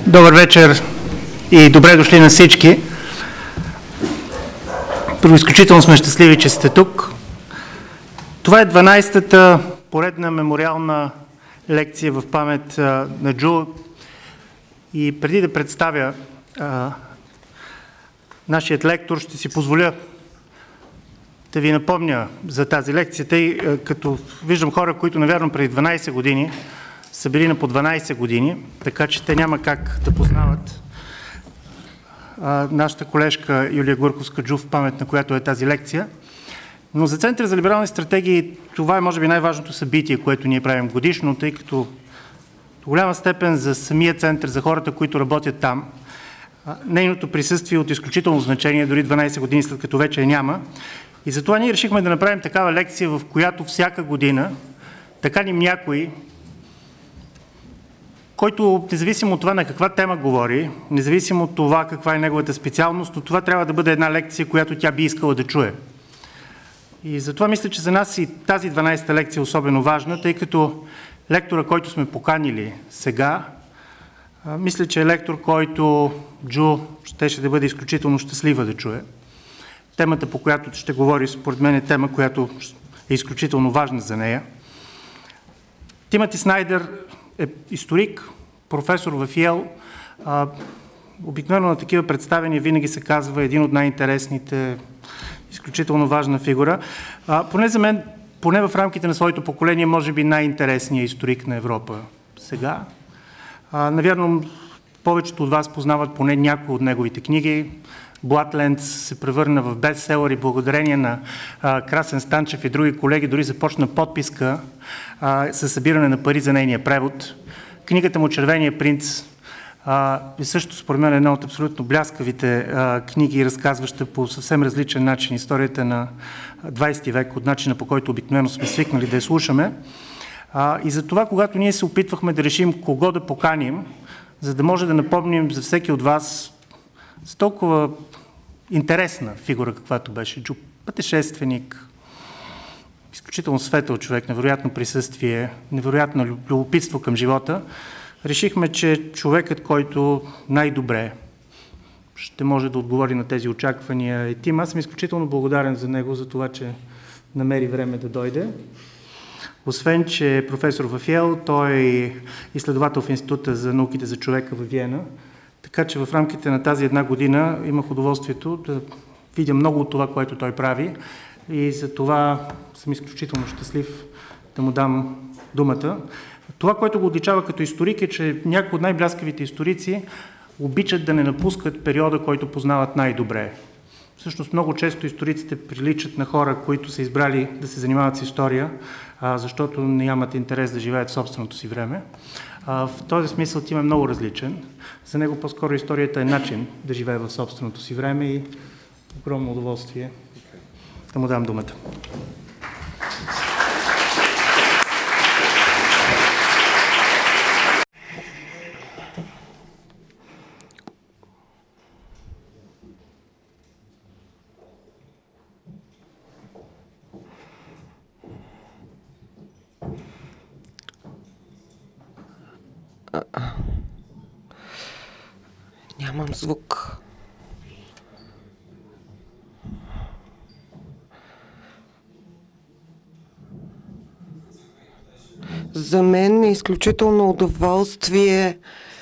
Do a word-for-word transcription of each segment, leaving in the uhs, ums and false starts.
Добър вечер и добре дошли на всички. Първо, изключително сме щастливи, че сте тук. Това е дванадесетата поредна мемориална лекция в памет а, на Джу. И преди да представя а, нашият лектор, ще си позволя да ви напомня за тази лекция, тъй като виждам хора, които, навярно, преди дванадесет години са били на по дванадесет години, така че те няма как да познават а, нашата колежка Юлия Гурковска-Джу, в памет на която е тази лекция. Но за Центъра за либерални стратегии това е, може би, най-важното събитие, което ние правим годишно, тъй като до голяма степен за самия център, за хората, които работят там, а, нейното присъствие е от изключително значение, дори дванадесет години след като вече няма. И затова ние решихме да направим такава лекция, в която всяка година така ни някой, който, независимо от това на каква тема говори, независимо от това каква е неговата специалност, но това трябва да бъде една лекция, която тя би искала да чуе. И затова мисля, че за нас и тази дванадесета лекция е особено важна, тъй като лектора, който сме поканили сега, мисля, че е лектор, който Джу щеше да бъде изключително щастлива да чуе. Темата, по която ще говори, според мен е тема, която е изключително важна за нея. Тимоти Снайдер е историк, професор в Йейл. Обикновено на такива представения винаги се казва един от най-интересните, изключително важна фигура. А, поне за мен, поне в рамките на своето поколение, може би най-интересният историк на Европа сега. А, навярно, повечето от вас познават поне някои от неговите книги. Bloodlands се превърна в бестселър и благодарение на а, Красен Станчев и други колеги дори започна подписка а, със събиране на пари за нейния превод. Книгата му «Червения принц» а, е също, според мен, една от абсолютно бляскавите а, книги, разказваща по съвсем различен начин историята на двадесети век, от начина, по който обикновено сме свикнали да я слушаме. А, и за това, когато ние се опитвахме да решим кого да поканим, за да може да напомним за всеки от вас с толкова интересна фигура, каквато беше Джу, пътешественик, изключително светъл човек, невероятно присъствие, невероятно любопитство към живота, решихме, че човекът, който най-добре ще може да отговори на тези очаквания е Тим. Аз съм изключително благодарен за него, за това, че намери време да дойде. Освен, че е професор в Йейл, той е изследовател в Института за науките за човека в Виена. Така че в рамките на тази една година имах удоволствието да видя много от това, което той прави, и за това съм изключително щастлив да му дам думата. Това, което го отличава като историк, е, че някои от най-бляскавите историци обичат да не напускат периода, който познават най-добре. Всъщност много често историците приличат на хора, които са избрали да се занимават с история, защото нямат интерес да живеят в собственото си време. В този смисъл Тим е много различен. За него по-скоро историята е начин да живее в собственото си време и огромно удоволствие да му дам думата. Нямам звук. За мен е изключително удоволствие,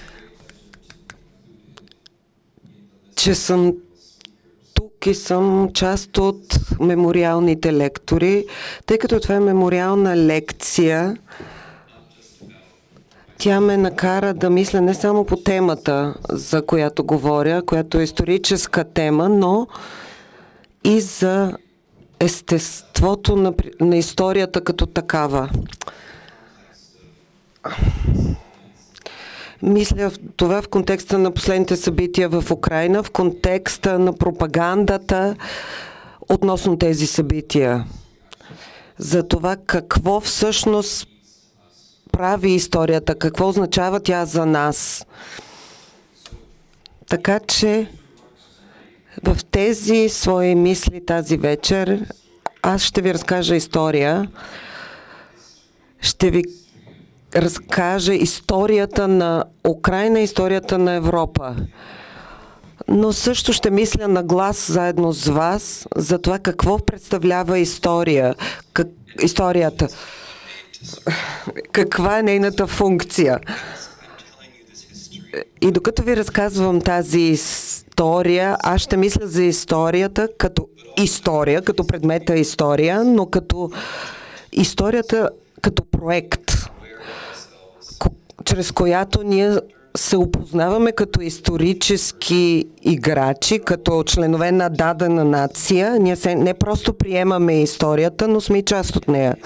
че съм тук и съм част от мемориалните лектори, тъй като това е мемориална лекция. Тя ме накара да мисля не само по темата, за която говоря, която е историческа тема, но и за естеството на, на историята като такава. Мисля това в контекста на последните събития в Украйна, в контекста на пропагандата относно тези събития. За това какво всъщност прави историята, какво означава тя за нас. Така че в тези свои мисли тази вечер аз ще ви разкажа история. Ще ви разкажа историята на Украйна, историята на Европа. Но също ще мисля на глас заедно с вас за това какво представлява история, как, историята, каква е нейната функция. И докато ви разказвам тази история, аз ще мисля за историята като история, като предмета история, но като историята като проект, чрез която ние се опознаваме като исторически играчи, като членове на дадена нация. Ние се не просто приемаме историята, но сме и част от нея.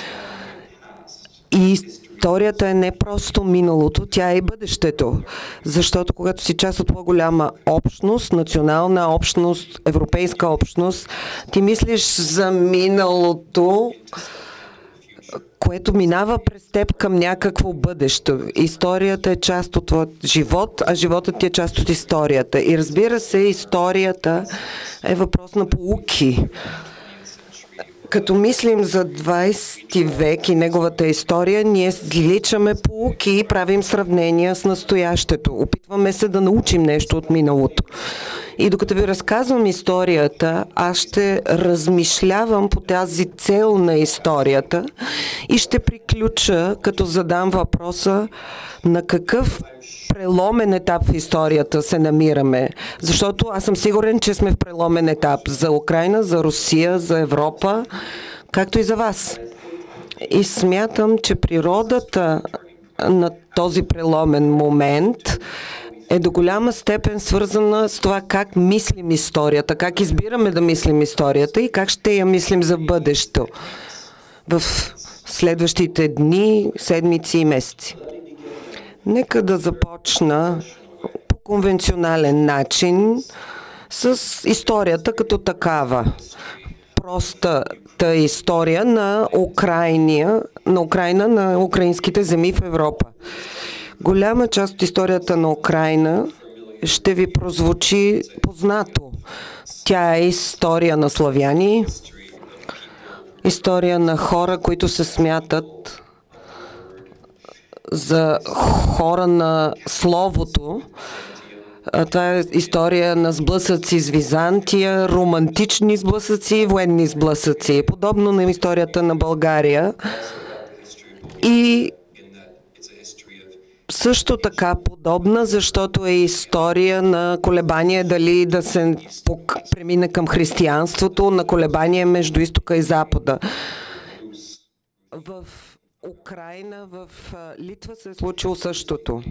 И историята е не просто миналото, тя е и бъдещето. Защото когато си част от по-голяма общност, национална общност, европейска общност, ти мислиш за миналото, което минава през теб към някакво бъдеще. Историята е част от твоят живот, а животът ти е част от историята. И разбира се, историята е въпрос на поуки. Като мислим за двайсети век и неговата история, ние извличаме поуки и правим сравнения с настоящето. Опитваме се да научим нещо от миналото. И докато ви разказвам историята, аз ще размишлявам по тази цел на историята и ще приключа, като задам въпроса на какъв преломен етап в историята се намираме. Защото аз съм сигурен, че сме в преломен етап за Украйна, за Русия, за Европа, както и за вас. И смятам, че природата на този преломен момент е до голяма степен свързана с това как мислим историята, как избираме да мислим историята и как ще я мислим за бъдещето в следващите дни, седмици и месеци. Нека да започна по конвенционален начин с историята като такава. Простата история на Украйна, на Украйна, на украинските земи в Европа. Голяма част от историята на Украйна ще ви прозвучи познато. Тя е история на славяни, история на хора, които се смятат за хора на словото. Това е история на сблъсъци с Византия, романтични сблъсъци и военни сблъсъци. Подобно на историята на България. И също така подобна, защото е история на колебание дали да се премине към християнството, на колебание между изтока и запада. В Украйна, в Литва се е случило същото.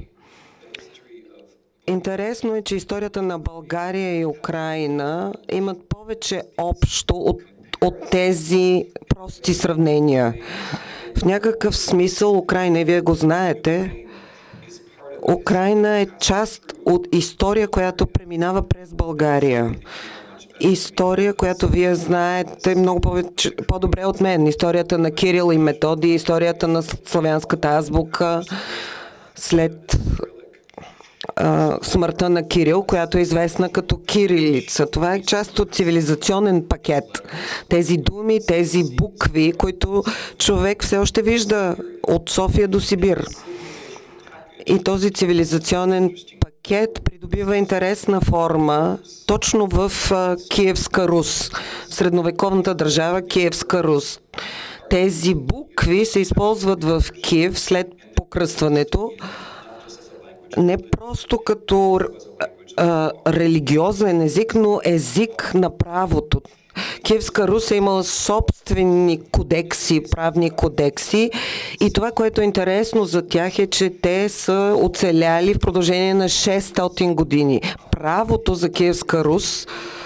Интересно е, че историята на България и Украйна имат повече общо от, от тези прости сравнения. В някакъв смисъл Украйна, и вие го знаете, Украйна е част от история, която преминава през България. История, която вие знаете много повече, по-добре от мен. Историята на Кирил и Методий, историята на славянската азбука след а, смъртта на Кирил, която е известна като кирилица. Това е част от цивилизационен пакет. Тези думи, тези букви, които човек все още вижда от София до Сибир. И този цивилизационен пакет придобива интересна форма точно в Киевска Рус, средновековната държава Киевска Рус. Тези букви се използват в Киев след покръстването не просто като а, религиозен език, но език на правото. Киевска Рус е имала собствени кодекси, правни кодекси и това, което е интересно за тях е, че те са оцеляли в продължение на шестстотин години. Правото за Киевска Рус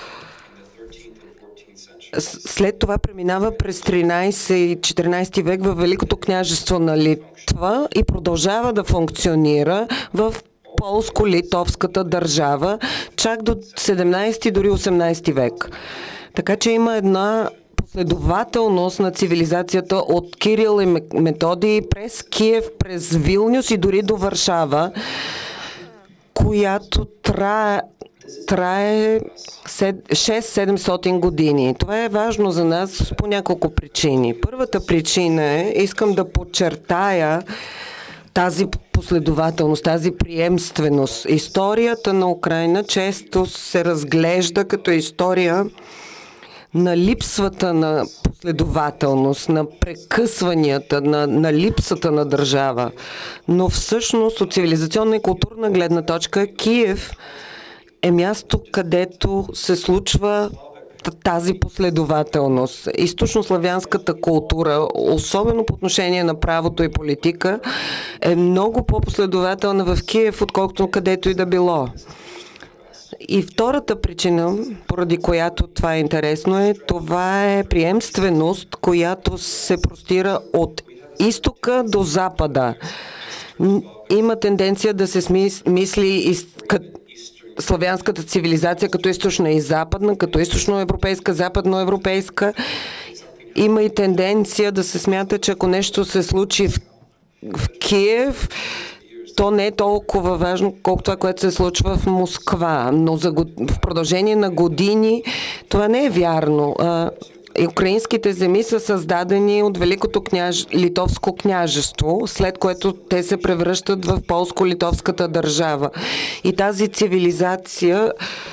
след това преминава през тринайсети и четиринайсети век в Великото княжество на Литва и продължава да функционира в полско-литовската държава чак до седемнайсети, дори осемнайсети век. Така че има една последователност на цивилизацията от Кирил и Методий през Киев, през Вилнюс и дори до Варшава, която трае, трае шест-седемстотин години. Това е важно за нас по няколко причини. Първата причина е, искам да подчертая тази последователност, тази приемственост. Историята на Украйна често се разглежда като история на липсвата на последователност, на прекъсванията, на, на липсата на държава. Но всъщност от цивилизационна и културна гледна точка Киев е място, където се случва тази последователност. Източнославянската култура, особено по отношение на правото и политика, е много по-последователна в Киев, отколкото където и да било. И втората причина, поради която това е интересно, е това е приемственост, която се простира от изтока до запада. Има тенденция да се мисли славянската цивилизация като източна и западна, като източноевропейска, западноевропейска. Има и тенденция да се смята, че ако нещо се случи в, в Киев, то не е толкова важно, колко това, което се случва в Москва. Но за, в продължение на години това не е вярно. А, украинските земи са създадени от Великото княж... литовско княжество, след което те се превръщат в полско-литовската държава. И тази цивилизация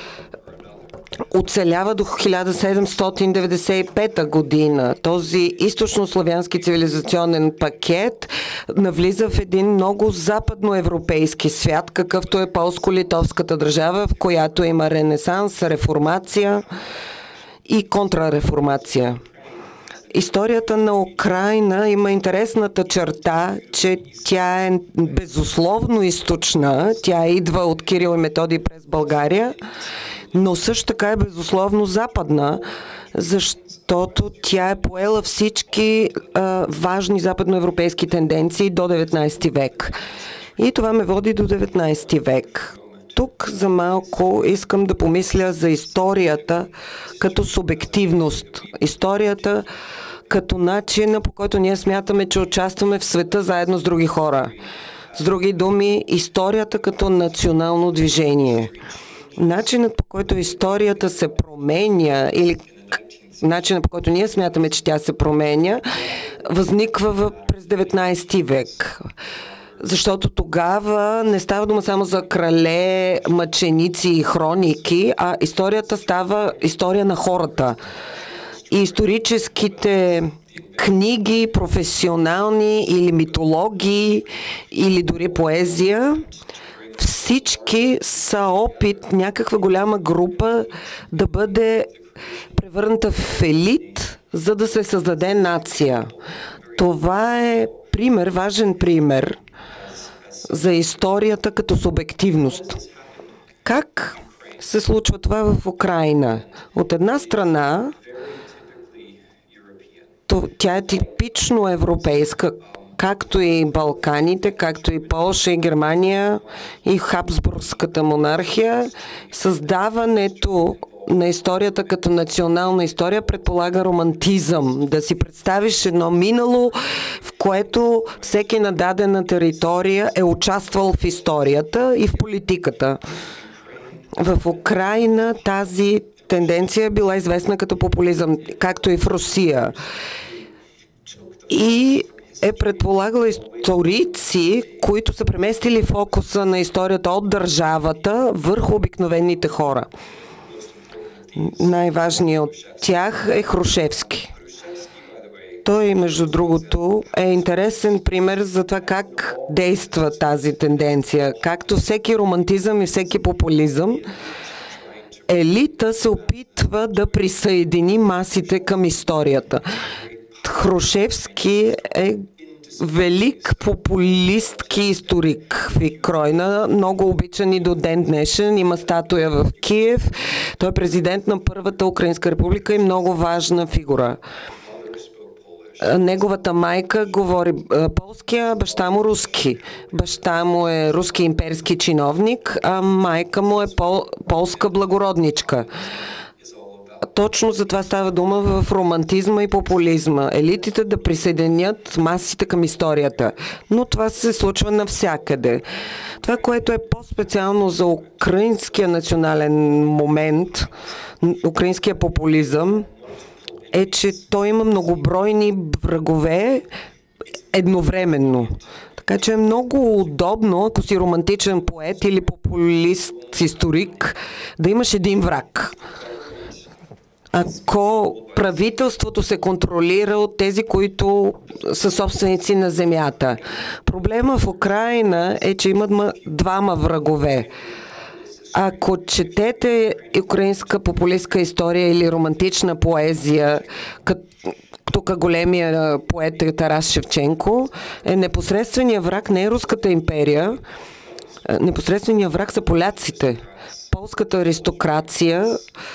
оцелява до хиляда седемстотин деветдесет и пета година. Този източнославянски цивилизационен пакет навлиза в един много западноевропейски свят, какъвто е полско-литовската държава, в която има ренесанс, реформация и контрареформация. Историята на Украйна има интересната черта, че тя е безусловно източна, тя идва от Кирил и Методий през България, но също така е безусловно западна, защото тя е поела всички а, важни западноевропейски тенденции до деветнайсети век. И това ме води до деветнайсети век. Тук за малко искам да помисля за историята като субективност. Историята като начина, по който ние смятаме, че участваме в света заедно с други хора. С други думи, историята като национално движение. Начинът, по който историята се променя, или начинът, по който ние смятаме, че тя се променя, възниква през деветнайсети век. Защото тогава не става дума само за крале, мъченици и хроники, а историята става история на хората. И историческите книги, професионални или митологии, или дори поезия, всички са опит някаква голяма група да бъде превърната в елит, за да се създаде нация. Това е пример, важен пример за историята като субективност. Как се случва това в Украйна? От една страна, тя е типично европейска, както и Балканите, както и Полша и Германия и Хабсбургската монархия. Създаването на историята като национална история предполага романтизъм. Да си представиш едно минало, в което всеки на дадена територия е участвал в историята и в политиката. В Украйна тази тенденция е била известна като популизъм, както и в Русия. И е предполагала историци, които са преместили фокуса на историята от държавата върху обикновените хора. Най-важният от тях е Хрушевски. Той, между другото, е интересен пример за това как действа тази тенденция. Както всеки романтизъм и всеки популизъм, елита се опитва да присъедини масите към историята. Хрушевски е велик популистки историк в Украйна, много обичан и до ден днешен. Има статуя в Киев. Той е президент на Първата Украинска република и много важна фигура. Неговата майка говори полски, а баща му руски. Баща му е руски имперски чиновник, а майка му е пол, полска благородничка. Точно за това става дума в романтизма и популизма. Елитите да присъединят масите към историята. Но това се случва навсякъде. Това, което е по-специално за украинския национален момент, украинския популизъм, е, че той има многобройни врагове едновременно. Така че е много удобно, ако си романтичен поет или популист-историк, да имаш един враг. Ако правителството се контролира от тези, които са собственици на земята. Проблема в Украйна е, че имат двама врагове. Ако четете украинска популистка история или романтична поезия, като тук големия поет е Тарас Шевченко, е непосредственият враг не е Руската империя, непосредственият враг са поляците. Полската аристокрация,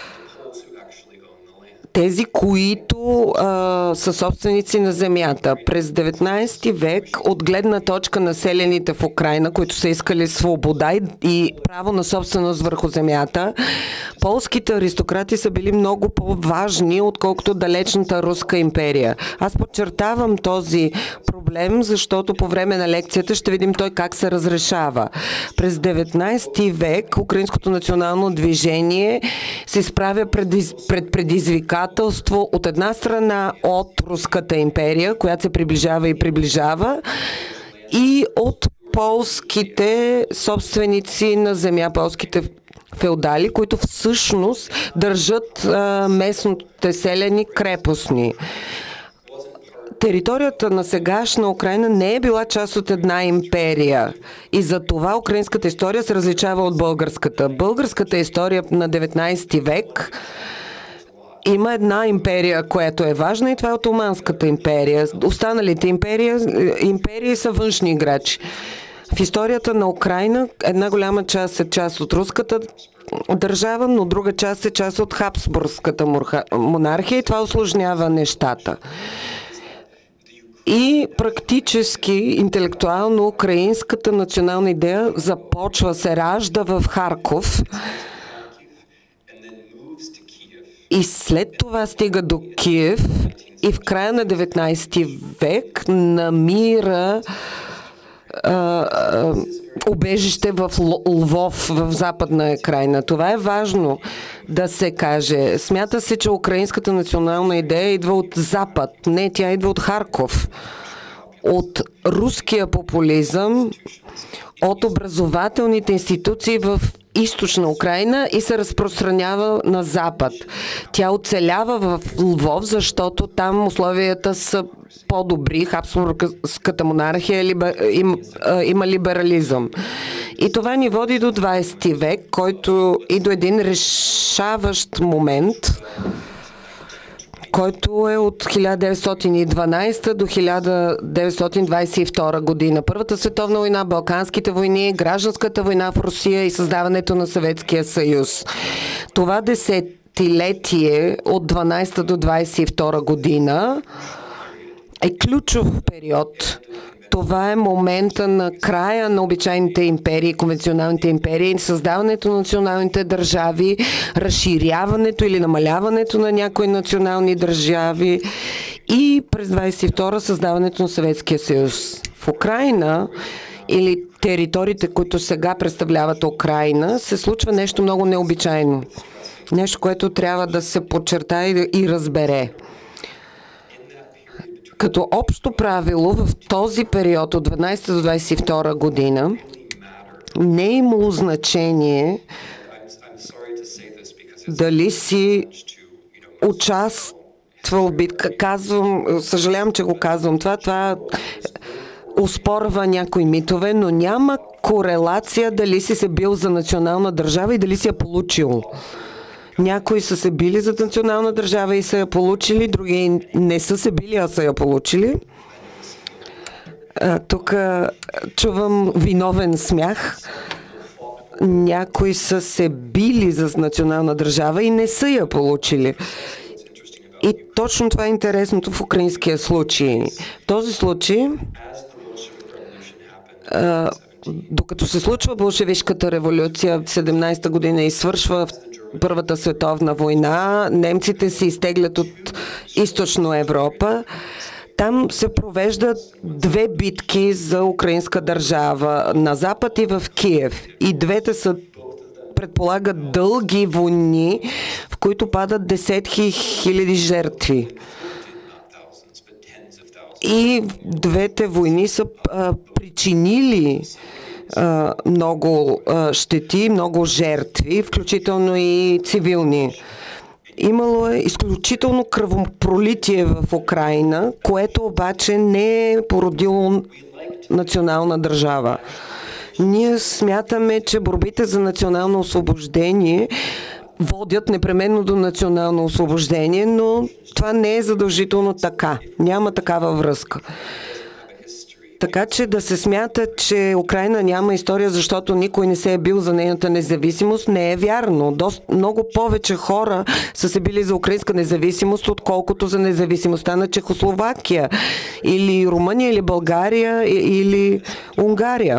тези, които а, са собственици на земята. През деветнайсети век, от гледна точка на селените в Украйна, които са искали свобода и, и право на собственост върху земята, полските аристократи са били много по-важни, отколкото далечната Руска империя. Аз подчертавам този проблем, защото по време на лекцията ще видим той как се разрешава. През деветнайсети век Украинското национално движение се изправя пред, пред предизвикателство от една страна от Руската империя, която се приближава и приближава, и от полските собственици на земя, полските феодали, които всъщност държат а, местните селяни крепостни. Територията на сегашна Украйна не е била част от една империя и за това украинската история се различава от българската. Българската история на деветнайсети век има една империя, която е важна, и това е Отоманската империя. Останалите империи, империи са външни играчи. В историята на Украйна една голяма част е част от руската държава, но друга част е част от Хабсбургската монархия и това усложнява нещата. И практически, интелектуално, украинската национална идея започва, се ражда в Харков и след това стига до Киев и в края на деветнайсети век намира а, а, убежище в Лвов, в Западна Крайна. Това е важно да се каже. Смята се, че украинската национална идея идва от Запад. Не, тя идва от Харков. От руския популизъм, от образователните институции в източна Украйна и се разпространява на Запад. Тя оцелява в Лвов, защото там условията са по-добри. Хабсбургската монархия им, има либерализъм. И това ни води до двайсети век, който и до един решаващ момент, който е от хиляда деветстотин и дванайсета до хиляда деветстотин двайсет и втора година. Първата световна война, Балканските войни, гражданската война в Русия и създаването на Съветския съюз. Това десетилетие от дванайсета до двайсет и втора година е ключов период. Това е момента на края на обичайните империи, конвенционалните империи, създаването на националните държави, разширяването или намаляването на някои национални държави и през двайсет и втора създаването на Съветския съюз. В Украйна или териториите, които сега представляват Украйна, се случва нещо много необичайно. Нещо, което трябва да се подчертае и разбере. Като общо правило в този период от дванайсета до двайсет и втора година не е имало значение дали си участвал в битка. Казвам, съжалявам, че го казвам това, това оспорва някои митове, но няма корелация дали си се бил за национална държава и дали си я получил. Някои са се били за национална държава и са я получили, други не са се били, а са я получили. Тук чувам виновен смях. Някои са се били за национална държава и не са я получили. И точно това е интересното в украинския случай. В този случай, докато се случва болшевишката революция в седемнайсета година и свършва в Първата световна война, немците се изтеглят от източна Европа. Там се провеждат две битки за украинска държава на Запад и в Киев. И двете са предполагат дълги войни, в които падат десетки хиляди жертви. И двете войни са а, при причинили а, много а, щети, много жертви, включително и цивилни. Имало е изключително кръвопролитие в Украйна, което обаче не е породило национална държава. Ние смятаме, че борбите за национално освобождение водят непременно до национално освобождение, но това не е задължително така. Няма такава връзка. Така че да се смята, че Украйна няма история, защото никой не се е бил за нейната независимост, не е вярно. Дост, много повече хора са се били за украинска независимост, отколкото за независимостта на Чехословакия, или Румъния, или България, или Унгария.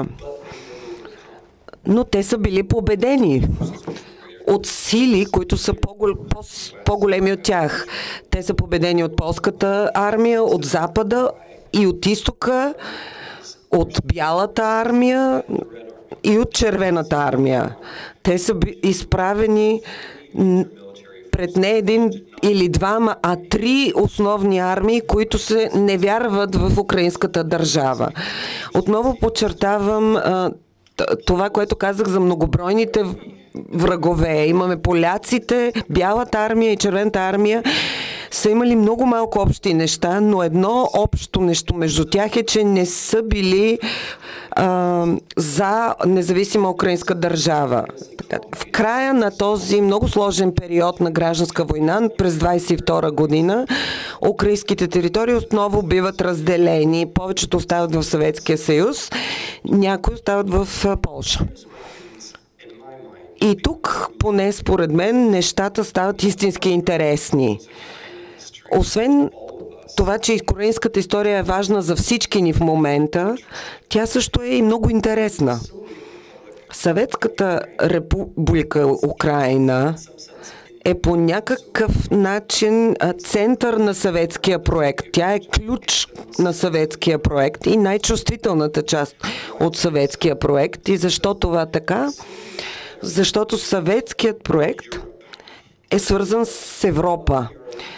Но те са били победени от сили, които са по-големи от тях. Те са победени от полската армия, от Запада и от изтока, от Бялата армия и от Червената армия. Те са изправени пред не един или двама, а три основни армии, които се не вярват в украинската държава. Отново подчертавам това, което казах за многобройните врагове. Имаме поляците, Бялата армия и Червената армия са имали много малко общи неща, но едно общо нещо между тях е, че не са били а, за независима украинска държава. В края на този много сложен период на гражданска война през двадесет и втора година украинските територии отново биват разделени. Повечето остават в Съветския съюз, някои остават в Полша. И тук, поне според мен, нещата стават истински интересни. Освен това, че украинската история е важна за всички ни в момента, тя също е и много интересна. Съветската република Украйна е по някакъв начин център на съветския проект. Тя е ключ на съветския проект и най-чувствителната част от съветския проект. И защо това така? Защото съветският проект е свързан с Европа.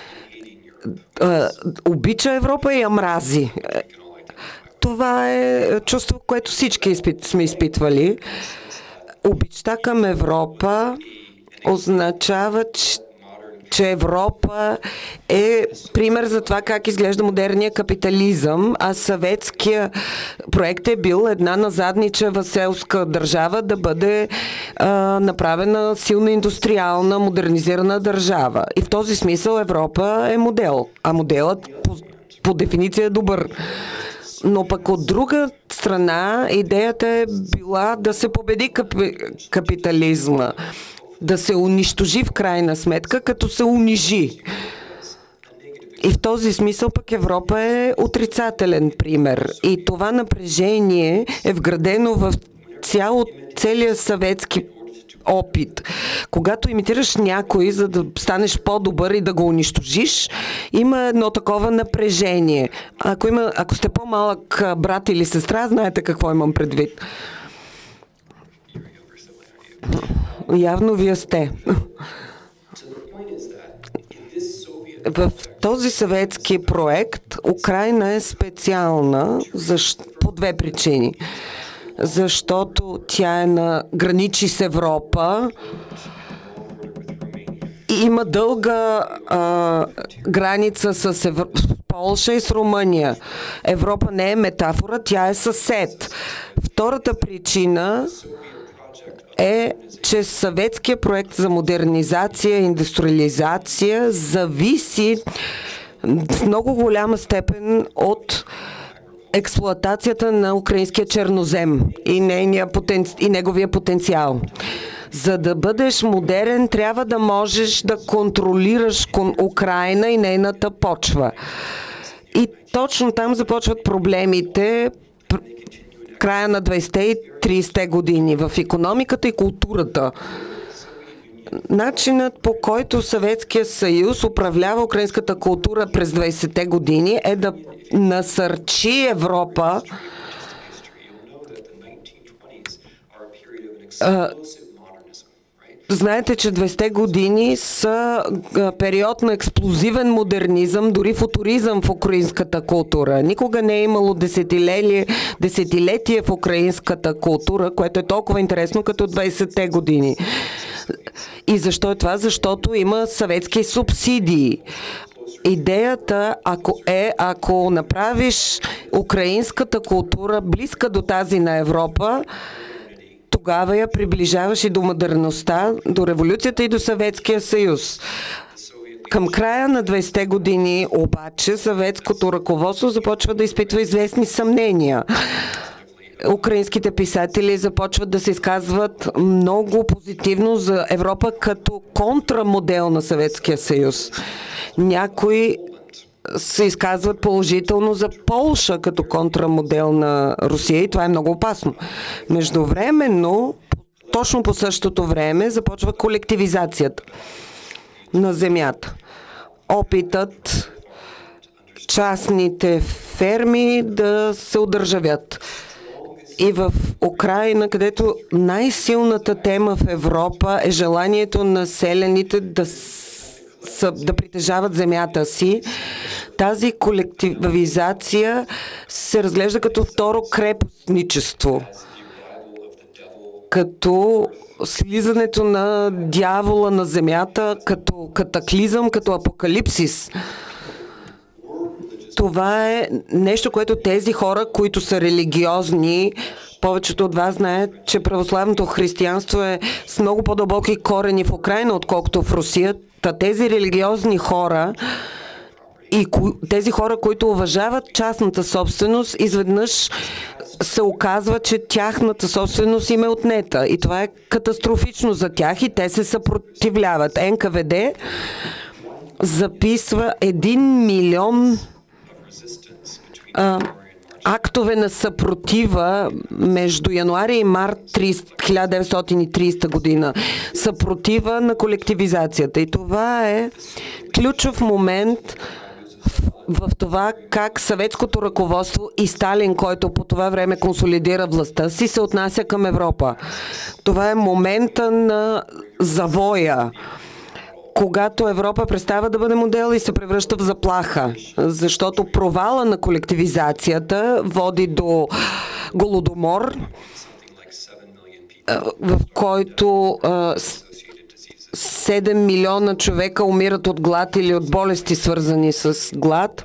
Обича Европа и я мрази. Това е чувство, което всички изпит, сме изпитвали. Обичта към Европа означава, че че Европа е пример за това как изглежда модерния капитализъм, а съветския проект е бил една назадничева селска държава да бъде а, направена силно индустриална, модернизирана държава. И в този смисъл Европа е модел, а моделът по, по дефиниция е добър. Но пък от друга страна идеята е била да се победи капи, капитализма, да се унищожи в крайна сметка, като се унижи. И в този смисъл пък Европа е отрицателен пример. И това напрежение е вградено в цяло, целия съветски опит. Когато имитираш някой, за да станеш по-добър и да го унищожиш, има едно такова напрежение. Ако, има, ако сте по-малък брат или сестра, знаете какво имам предвид. Явно вие сте. В този съветски проект Украйна е специална по две причини. Защото тя е на граничи с Европа и има дълга а, граница с Евро... Полша и с Румъния. Европа не е метафора, тя е съсед. Втората причина е, че съветския проект за модернизация и индустриализация зависи в много голяма степен от експлоатацията на украинския чернозем и, нейния потен... и неговия потенциал. За да бъдеш модерен, трябва да можеш да контролираш Украйна и нейната почва. И точно там започват проблемите края на двадесетте и тридесетте години в икономиката и културата. Начинът, по който Съветския съюз управлява украинската култура през двадесетте години е да насърчи Европа Знаете, че двайсетте години са период на експлозивен модернизъм, дори футуризъм в украинската култура. Никога не е имало десетилетие, десетилетие в украинската култура, което е толкова интересно като двайсетте години. И защо е това? Защото има съветски субсидии. Идеята ако е, ако направиш украинската култура близка до тази на Европа, тогава я приближаваш и до модерността, до революцията и до Съветския съюз. Към края на двайсетте години обаче съветското ръководство започва да изпитва известни съмнения. Украинските писатели започват да се изказват много позитивно за Европа като контрамодел на Съветския съюз. Някои се изказват положително за Полша като контрамодел на Русия и това е много опасно. Междувременно, точно по същото време, започва колективизацията на земята. Опитът частните ферми да се удържавят. И в Украйна, където най-силната тема в Европа е желанието на селяните да са, да притежават земята си, тази колективизация се разглежда като второ крепостничество, като слизането на дявола на земята, като катаклизъм, като апокалипсис. Това е нещо, което тези хора, които са религиозни, повечето от вас знаят, че православното християнство е с много по-дълбоки корени в Украйна, отколкото в Русия. Та тези религиозни хора и тези хора, които уважават частната собственост, изведнъж се оказва, че тяхната собственост им е отнета. И това е катастрофично за тях и те се съпротивляват. Ен Ка Ве Де записва един милион а, актове на съпротива между януари и март хиляда деветстотин и тридесета година. Съпротива на колективизацията. И това е ключов момент в, в това как съветското ръководство и Сталин, който по това време консолидира властта си, се отнася към Европа. Това е момента на завоя, когато Европа престава да бъде модел и се превръща в заплаха. Защото провала на колективизацията води до голодомор, в който седем милиона човека умират от глад или от болести, свързани с глад.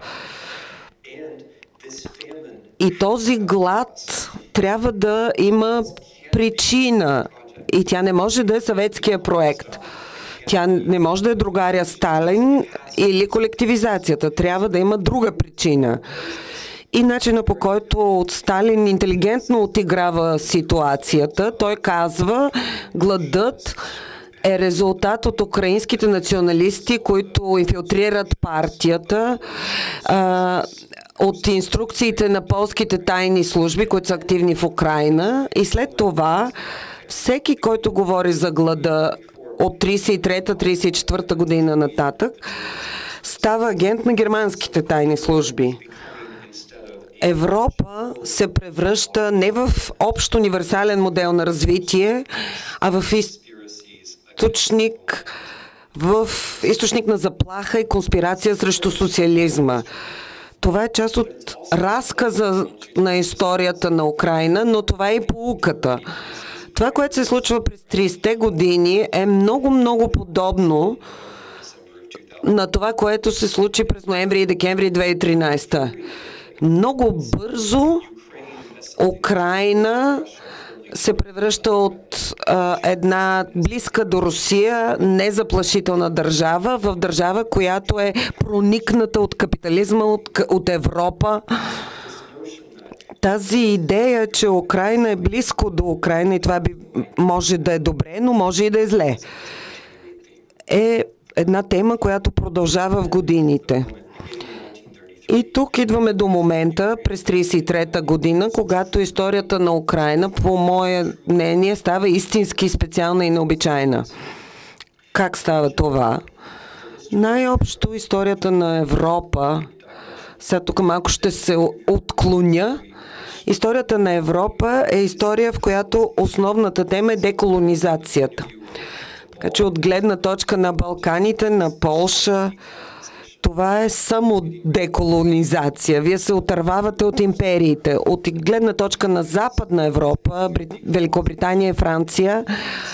И този глад трябва да има причина. И тя не може да е съветския проект. Тя не може да е другаря Сталин или колективизацията. Трябва да има друга причина. И начина, по който от Сталин интелигентно отиграва ситуацията, той казва, гладът е резултат от украинските националисти, които инфилтрират партията, а, от инструкциите на полските тайни служби, които са активни в Украйна. И след това всеки, който говори за глада от тридесет и трета тридесет и четвърта година нататък, става агент на германските тайни служби. Европа се превръща не в общ универсален модел на развитие, а в източник, в източник на заплаха и конспирация срещу социализма. Това е част от разказа на историята на Украйна, но това е и поуката. Това, което се случва през тридесетте години, е много-много подобно на това, което се случи през ноември и декември две хиляди и тринадесета. Много бързо Украйна се превръща от а, една близка до Русия, незаплашителна държава, в държава, която е проникната от капитализма, от, от Европа. Тази идея, че Украйна е близко до Украйна и това би, може да е добре, но може и да е зле, е една тема, която продължава в годините. И тук идваме до момента, през тридесет и трета година, когато историята на Украйна, по мое мнение, става истински специална и необичайна. Как става това? Най-общо историята на Европа, сега тук малко ще се отклоня, историята на Европа е история, в която основната тема е деколонизацията. Така че от гледна точка на Балканите, на Полша, това е само деколонизация. Вие се отървавате от империите. От гледна точка на Западна Европа, Великобритания и Франция,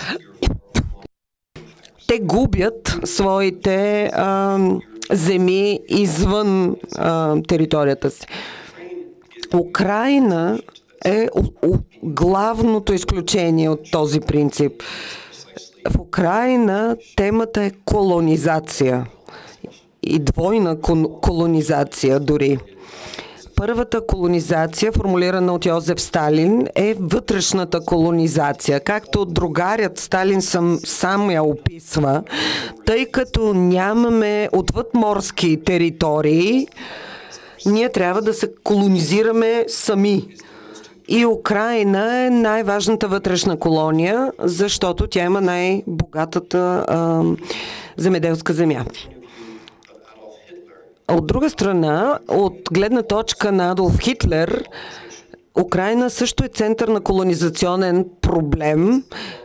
те губят своите а, земи извън а, територията си. Украйна е главното изключение от този принцип. В Украйна темата е колонизация. И двойна колонизация дори. Първата колонизация, формулирана от Йозеф Сталин, е вътрешната колонизация. Както другарят Сталин сам, сам я описва, тъй като нямаме отвъдморски територии, ние трябва да се колонизираме сами. И Украйна е най-важната вътрешна колония, защото тя има най-богатата а, земеделска земя. От друга страна, от гледна точка на Адолф Хитлер, Украйна също е център на колонизационен проблем.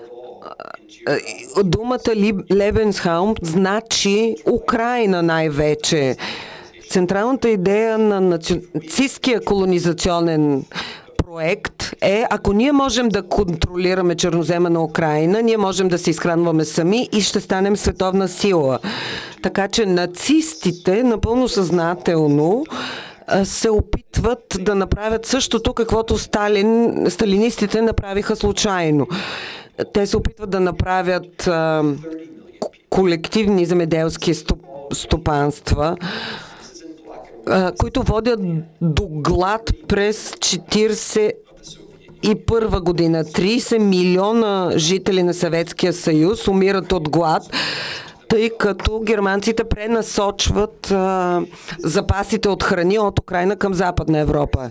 Думата Лебенсхаум значи Украйна най-вече. Централната идея на нацистския колонизационен проект е, ако ние можем да контролираме чернозема на Украйна, ние можем да се изхранваме сами и ще станем световна сила. Така че нацистите напълно съзнателно се опитват да направят същото, каквото Сталин, сталинистите направиха случайно. Те се опитват да направят а, колективни земеделски стопанства, които водят до глад през четиридесет и първа година. тридесет милиона жители на Съветския съюз умират от глад, тъй като германците пренасочват а, запасите от храни от Украйна към Западна Европа.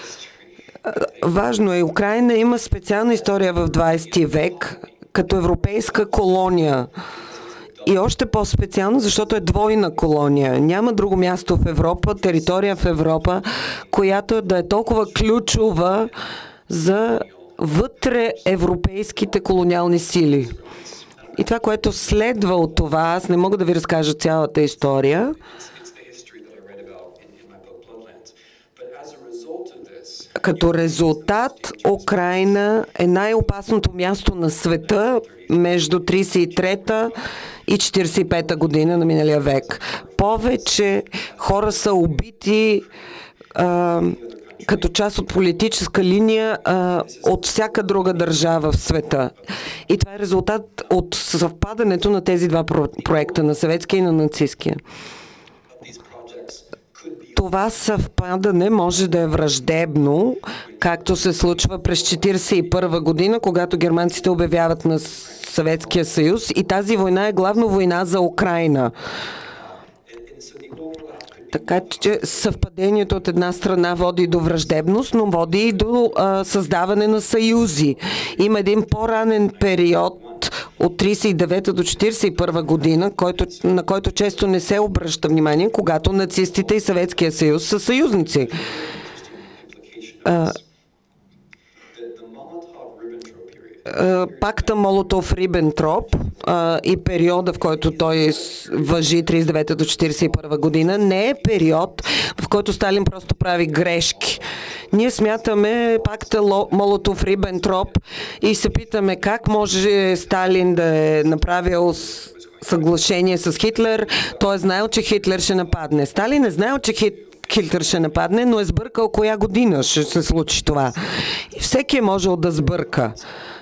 Важно е, Украйна има специална история в двадесети век като европейска колония. И още по-специално, защото е двойна колония. Няма друго място в Европа, територия в Европа, която да е толкова ключова за вътре европейските колониални сили. И това, което следва от това, аз не мога да ви разкажа цялата история, като резултат, Украйна е най-опасното място на света между тридесет и трета и четиридесет и пета година на миналия век. Повече хора са убити а, като част от политическа линия а, от всяка друга държава в света. И това е резултат от съвпадането на тези два проекта, на съветския и на нацистския. Това съвпадане може да е враждебно, както се случва през четиридесет и първа година, когато германците обявяват на Съветския съюз, и тази война е главно война за Украйна. Така че съвпадението от една страна води до враждебност, но води и до а, създаване на съюзи. Има един по-ранен период от тридесет и девета до четиридесет и първа година, който, на който често не се обръща внимание, когато нацистите и Съветския съюз са съюзници. А, пакта Молотов-Рибентроп и периода, в който той важи тридесет и девета до четиридесет и първа година, не е период, в който Сталин просто прави грешки. Ние смятаме пакта Молотов-Рибентроп и се питаме как може Сталин да е направил съглашение с Хитлер. Той е знаел, че Хитлер ще нападне. Сталин е знаел, че Хитлер Хитлер ще нападне, но е сбъркал коя година ще се случи това. И всеки е можел да сбърка.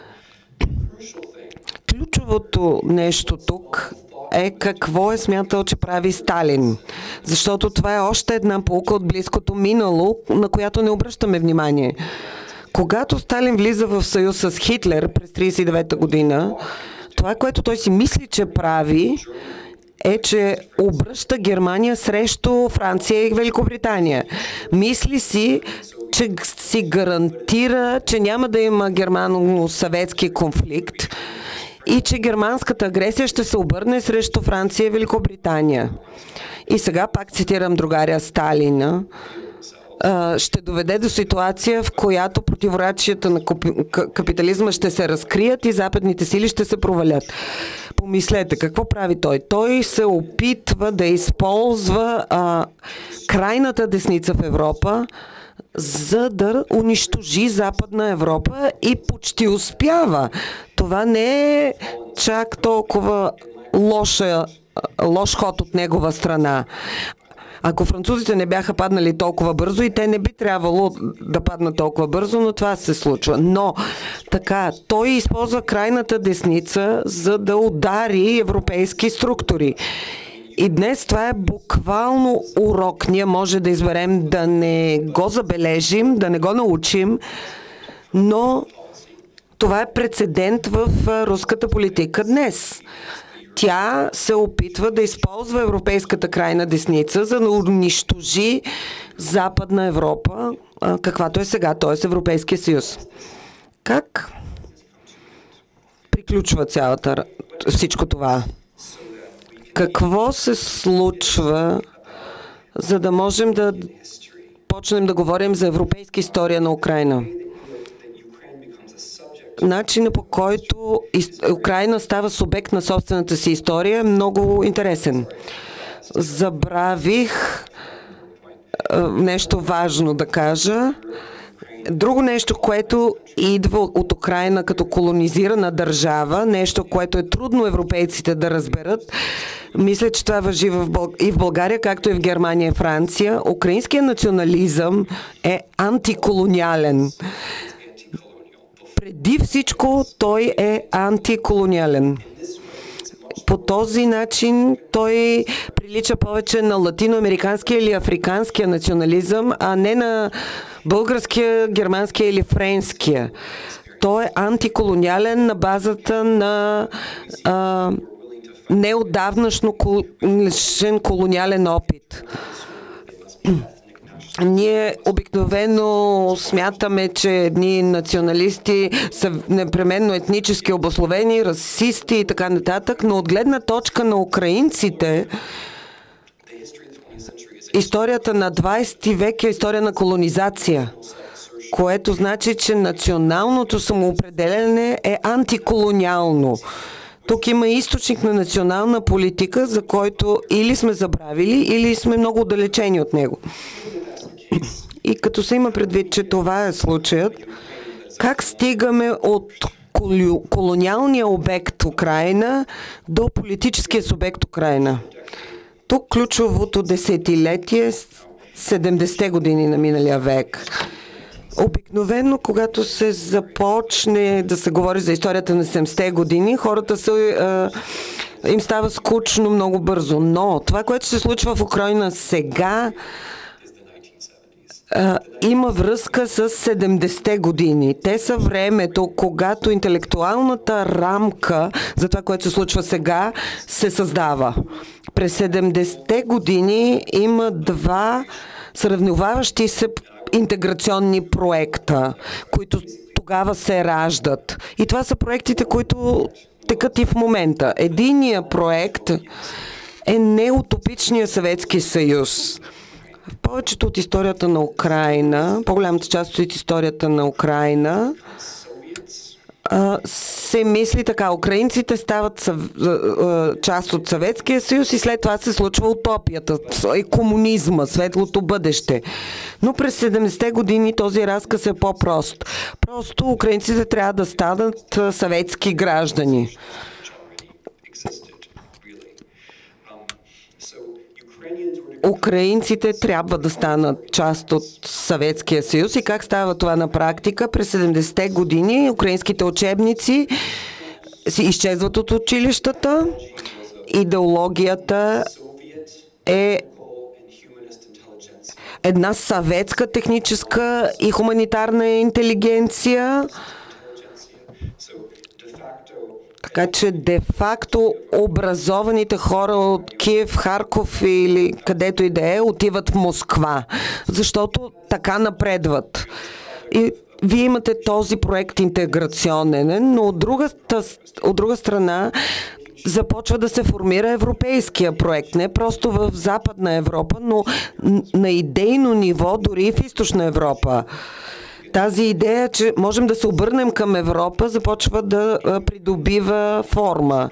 Ключовото нещо тук е какво е смятал, че прави Сталин. Защото това е още една поука от близкото минало, на която не обръщаме внимание. Когато Сталин влиза в съюз с Хитлер през тридесет и девета година, това, което той си мисли, че прави, е, че обръща Германия срещу Франция и Великобритания. Мисли си, че си гарантира, че няма да има германо-съветски конфликт и че германската агресия ще се обърне срещу Франция и Великобритания. И сега пак цитирам другаря Сталина. ще доведе до ситуация, в която противоречията на капитализма ще се разкрият и западните сили ще се провалят. Помислете, какво прави той? Той се опитва да използва а, крайната десница в Европа, за да унищожи Западна Европа и почти успява. Това не е чак толкова лоша, лош ход от негова страна. Ако французите не бяха паднали толкова бързо, и те не би трябвало да паднат толкова бързо, но това се случва. Но така, той използва крайната десница, за да удари европейски структури. И днес това е буквално урок. Ние може да изберем да не го забележим, да не го научим, но това е прецедент в руската политика днес. Тя се опитва да използва европейската крайна десница, за да унищожи Западна Европа, каквато е сега, т.е. Европейския съюз. Как приключва цялата всичко това? Какво се случва, за да можем да почнем да говорим за европейска история на Украйна? Начинът, по който Украйна става субект на собствената си история, е много интересен. Забравих нещо важно да кажа. Друго нещо, което идва от Украйна като колонизирана държава, нещо, което е трудно европейците да разберат, мисля, че това важи и в България, както и в Германия и Франция. Украинският национализъм е антиколониален. Преди всичко той е антиколониален. По този начин той прилича повече на латиноамериканския или африканския национализъм, а не на българския, германския или френския. Той е антиколониален на базата на а, неотдавнашен колониален опит. Ние обикновено смятаме, че едни националисти са непременно етнически обусловени, расисти и така нататък, но от гледна точка на украинците, историята на двайсети век е история на колонизация, което значи, че националното самоопределяне е антиколониално. Тук има източник на национална политика, за който или сме забравили, или сме много отдалечени от него. И като се има предвид, че това е случаят, как стигаме от колониалния обект Украйна до политическия субект Украйна? Тук ключовото десетилетие е седемдесетте години на миналия век. Обикновено, когато се започне да се говори за историята на седемдесетте години, хората се, е, им става скучно много бързо. Но това, което се случва в Украйна сега, Uh, има връзка с седемдесетте години. Те са времето, когато интелектуалната рамка за това, което се случва сега, се създава. През седемдесетте години има два сравняващи се интеграционни проекта, които тогава се раждат. И това са проектите, които текат и в момента. Единият проект е неутопичния Съветски съюз. В повечето от историята на Украйна, по-голямата част от историята на Украйна, се мисли така: украинците стават съв... част от Съветския съюз и след това се случва утопията, и комунизма, светлото бъдеще. Но през седемдесетте години този разказ е по-прост. Просто украинците трябва да станат съветски граждани. Украинците трябва да станат част от Съветския съюз. И как става това на практика? През седемдесетте години украинските учебници си изчезват от училищата. Идеологията е една съветска техническа и хуманитарна интелигенция. Така че де-факто образованите хора от Киев, Харков или където и да е, отиват в Москва, защото така напредват. И вие имате този проект интеграционен, но от друга, от друга страна започва да се формира европейския проект. Не просто в Западна Европа, но на идейно ниво, дори и в Източна Европа. Тази идея, че можем да се обърнем към Европа, започва да придобива форма.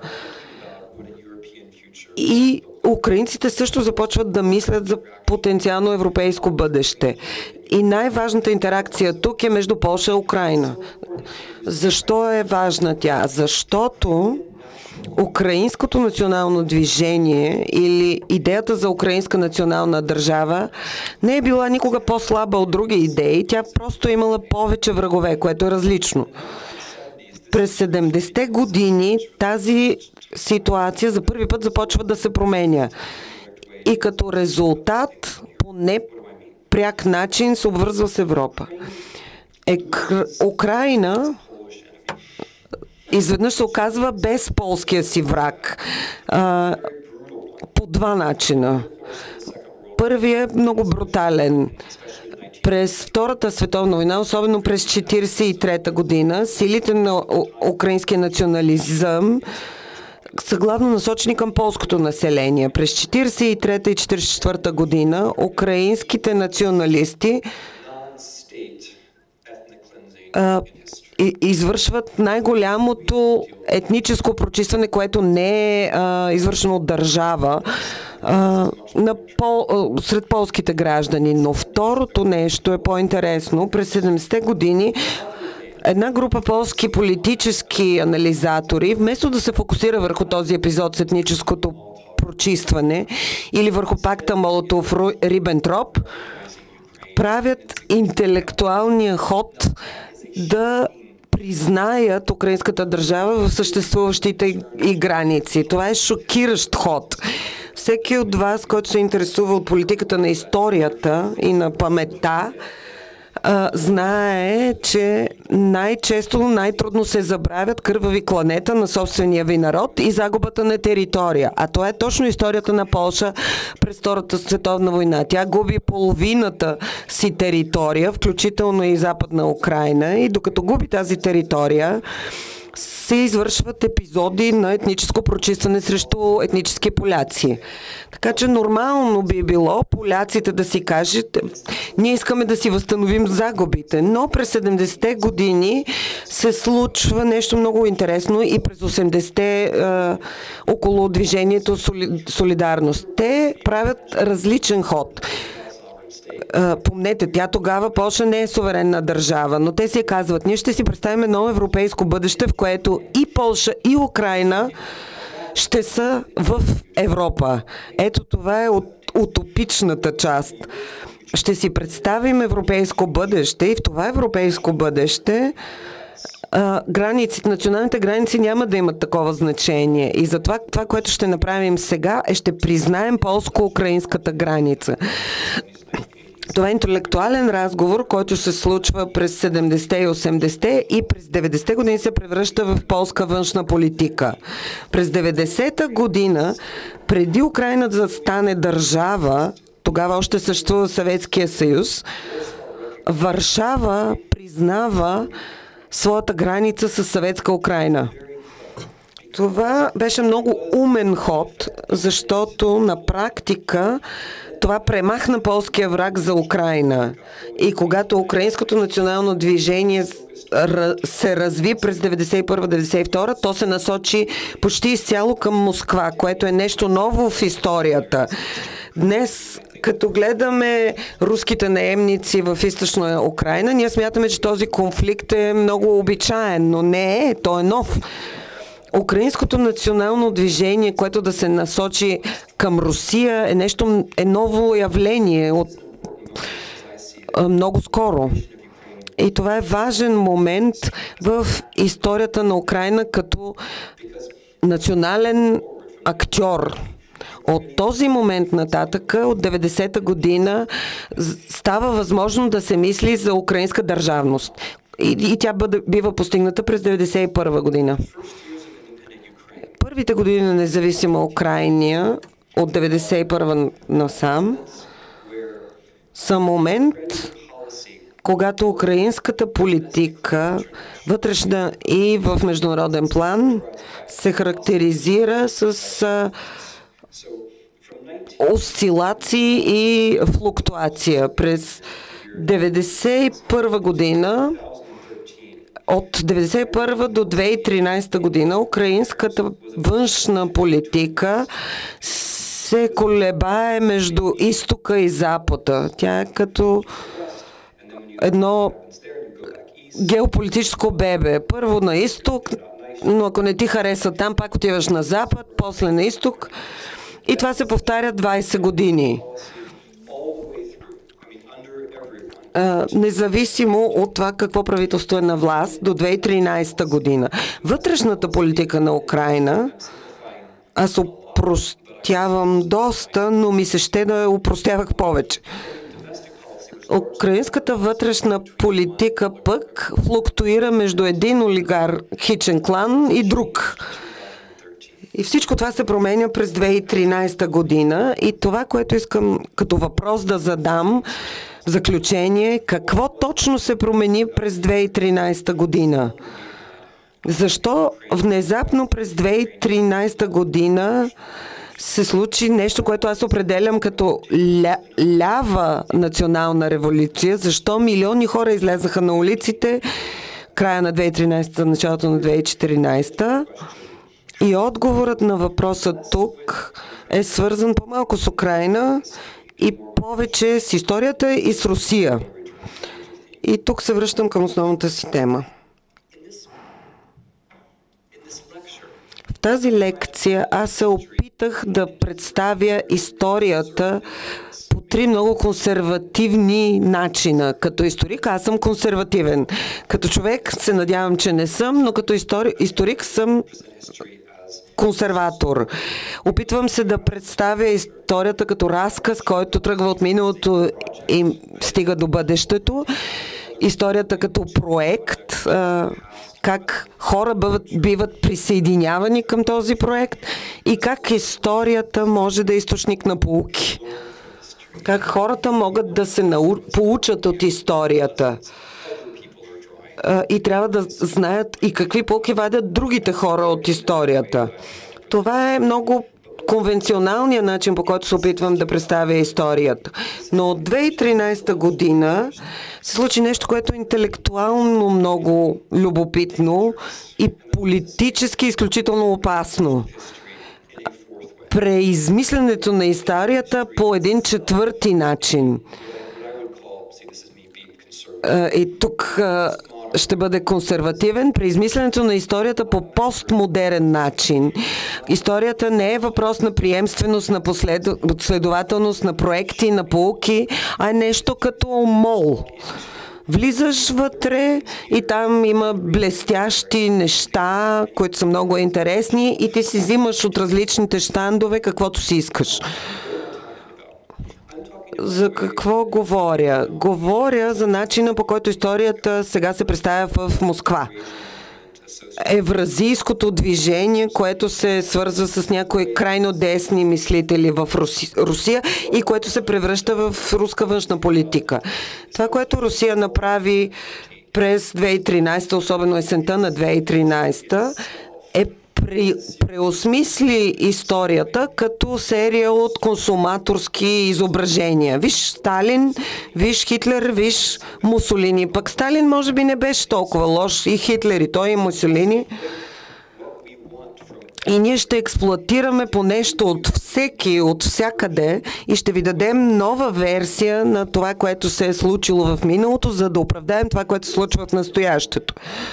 И украинците също започват да мислят за потенциално европейско бъдеще. И най-важната интеракция тук е между Полша и Украйна. Защо е важна тя? Защото украинското национално движение или идеята за украинска национална държава не е била никога по-слаба от други идеи, тя просто е имала повече врагове, което е различно. През седемдесетте години тази ситуация за първи път започва да се променя. И като резултат, по непряк начин, се обвързва с Европа. Ек... Украйна изведнъж се оказва без полския си враг. А, по два начина. Първият е много брутален. През Втората световна война, особено през хиляда деветстотин четиридесет и трета година, силите на украинския национализъм са главно насочени към полското население. През хиляда деветстотин четиридесет и трета и хиляда деветстотин четиридесет и четвърта година украинските националисти а, и, извършват най-голямото етническо прочистване, което не е а, извършено от държава а, на пол, а, сред полските граждани. Но второто нещо е по-интересно. През седемдесетте години една група полски политически анализатори, вместо да се фокусира върху този епизод с етническото прочистване или върху пакта Молотов-Рибентроп, правят интелектуалния ход да признаят украинската държава в съществуващите и граници. Това е шокиращ ход. Всеки от вас, който се интересува от политиката на историята и на паметта, знае, че най-често, най-трудно се забравят кървави кланета на собствения ви народ и загубата на територия. А това е точно историята на Полша през Втората световна война. Тя губи половината си територия, включително и Западна Украйна, и докато губи тази територия, се извършват епизоди на етническо прочистване срещу етнически поляци. Така че нормално би било поляците да си кажат: ние искаме да си възстановим загубите. Но през седемдесетте години се случва нещо много интересно и през осемдесетте е, около движението Солидарност. Те правят различен ход. Помнете, тя тогава Полша не е суверенна държава, но те си казват: ние ще си представим едно европейско бъдеще, в което и Полша, и Украйна ще са в Европа. Ето това е от утопичната част. Ще си представим европейско бъдеще и в това европейско бъдеще а, границите, националните граници няма да имат такова значение. И затова това, което ще направим сега, е ще признаем полско-украинската граница. Това е интелектуален разговор, който се случва през седемдесетте и осемдесетте и през деветдесетте години се превръща в полска външна политика. През деветдесета година, преди Украйна да стане държава, тогава още съществува Съветския съюз, Варшава признава своята граница с съветска Украйна. Това беше много умен ход, защото на практика това премахна полския враг за Украйна. И когато украинското национално движение се разви през деветдесет и първа - деветдесет и втора, то се насочи почти изцяло към Москва, което е нещо ново в историята. Днес, като гледаме руските наемници в източна Украйна, ние смятаме, че този конфликт е много обичаен, но не е, той е нов. Украинското национално движение, което да се насочи към Русия, е нещо, е ново явление от много скоро. И това е важен момент в историята на Украйна като национален актьор. От този момент нататък, от деветдесета година, става възможно да се мисли за украинска държавност. И, и тя бъде, бива постигната през деветдесет и първа година. Първите години на независима Украйна от деветдесет и първа насам са момент, когато украинската политика, вътрешна и в международен план, се характеризира с а, осцилации и флуктуация. През деветдесет и първа година, от деветдесет и първа до две хиляди и тринадесета година, украинската външна политика се колебае между изтока и запада. Тя е като едно геополитическо бебе. Първо на изток, но ако не ти хареса там, пак отиваш на запад, после на изток. И това се повтаря двадесет години. Независимо от това какво правителство е на власт до две хиляди и тринадесета година. Вътрешната политика на Украйна, аз опростявам доста, но ми се ще да я опростявах повече. Украинската вътрешна политика пък флуктуира между един олигархичен клан и друг. И всичко това се променя през две хиляди и тринадесета година. И това, което искам като въпрос да задам в заключение, какво точно се промени през две хиляди и тринадесета година? Защо внезапно през две хиляди и тринадесета година се случи нещо, което аз определям като ля, лява национална революция? Защо милиони хора излезаха на улиците края на две хиляди и тринадесета, началото на две хиляди и четиринадесета? И отговорът на въпроса тук е свързан по-малко с Украйна и повече с историята и с Русия. И тук се връщам към основната си тема. В тази лекция аз се опитах да представя историята по три много консервативни начина. Като историк аз съм консервативен. Като човек се надявам, че не съм, но като историк, историк съм консерватор. Опитвам се да представя историята като разказ, който тръгва от миналото и стига до бъдещето. Историята като проект, как хора биват, биват присъединявани към този проект и как историята може да е източник на поуки. Как хората могат да се нау... поучат от историята. И трябва да знаят и какви полки вадят другите хора от историята. Това е много конвенционалният начин, по който се опитвам да представя историята. Но от две хиляди и тринадесета година се случи нещо, което е интелектуално много любопитно и политически изключително опасно. Преизмисленето на историята по един четвърти начин. И тук ще бъде консервативен, при измисленето на историята по постмодерен начин. Историята не е въпрос на приемственост, на последователност, на проекти, на поуки, а е нещо като мол. Влизаш вътре и там има блестящи неща, които са много интересни и ти си взимаш от различните щандове каквото си искаш. За какво говоря? Говоря за начина, по който историята сега се представя в Москва. Евразийското движение, което се свързва с някои крайно десни мислители в Руси, Русия и което се превръща в руска външна политика. Това, което Русия направи през две хиляди и тринадесета, особено есента на две хиляди и тринадесета, е При, преосмисли историята като серия от консуматорски изображения. Виж Сталин, виж Хитлер, виж Мусолини. Пък Сталин може би не беше толкова лош, и Хитлер, и той, и Мусолини. И ние ще експлоатираме по нещо от всеки, от всякъде и ще ви дадем нова версия на това, което се е случило в миналото, за да оправдаем това, което се случва в настоящето.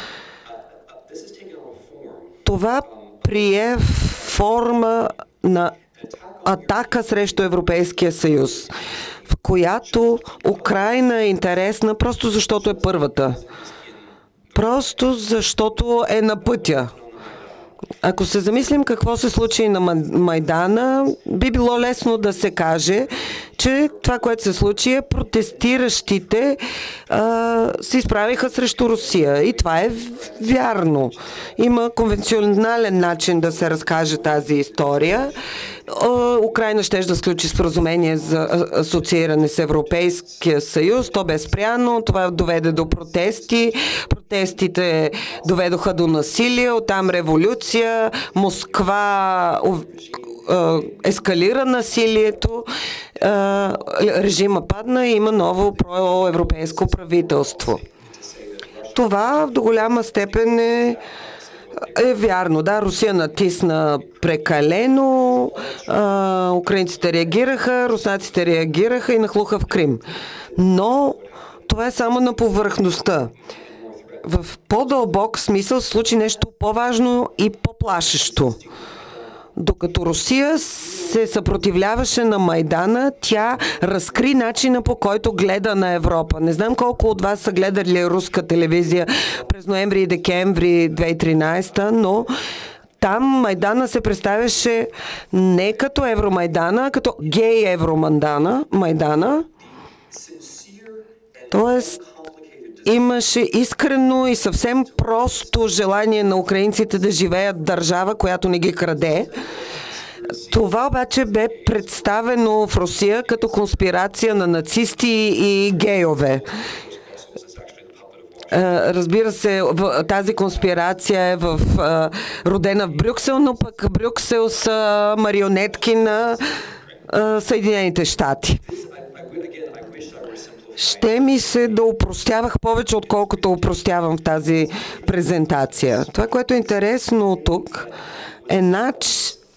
Това прие форма на атака срещу Европейския съюз, в която Украйна е интересна просто защото е първата. Просто защото е на пътя. Ако се замислим какво се случи на Майдана, би било лесно да се каже, че това, което се случи е протестиращите а, се изправиха срещу Русия. И това е вярно. Има конвенционален начин да се разкаже тази история. Украйна ще да сключи споразумение за асоцииране с Европейския съюз. То бе спряно. Това доведе до протести. Протестите доведоха до насилие, оттам революция. Москва ескалира насилието. Режима падна и има ново проевропейско правителство. Това до голяма степен е Е вярно, да, Русия натисна прекалено, а, украинците реагираха, руснаците реагираха и нахлуха в Крим. Но това е само на повърхността. В по-дълбок смисъл се случи нещо по-важно и по-плашещо. Докато Русия се съпротивляваше на Майдана, тя разкри начина, по който гледа на Европа. Не знам колко от вас са гледали руска телевизия през ноември и декември две хиляди и тринадесета, но там Майдана се представяше не като Евромайдана, а като гей Евромайдана. Майдана. Тоест, имаше искрено и съвсем просто желание на украинците да живеят в държава, която не ги краде. Това обаче бе представено в Русия като конспирация на нацисти и гейове. Разбира се, тази конспирация е в, родена в Брюксел, но пък Брюксел са марионетки на Съединените щати. Ще ми се да упростявах повече, отколкото упростявам в тази презентация. Това, което е интересно тук, е, нач...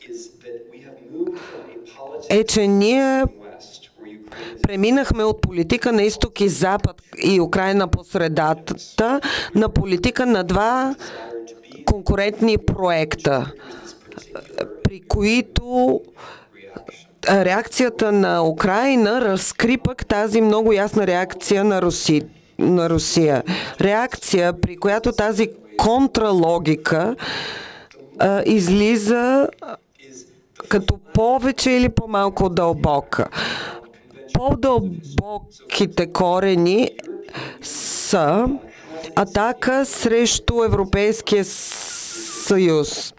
е че ние преминахме от политика на изток и запад и Украйна по средата на политика на два конкурентни проекта, при които реакцията на Украйна разкри пък тази много ясна реакция на, Руси, на Русия. Реакция, при която тази контралогика а, излиза като повече или по-малко дълбока. По-дълбоките корени са атака срещу Европейския съюз.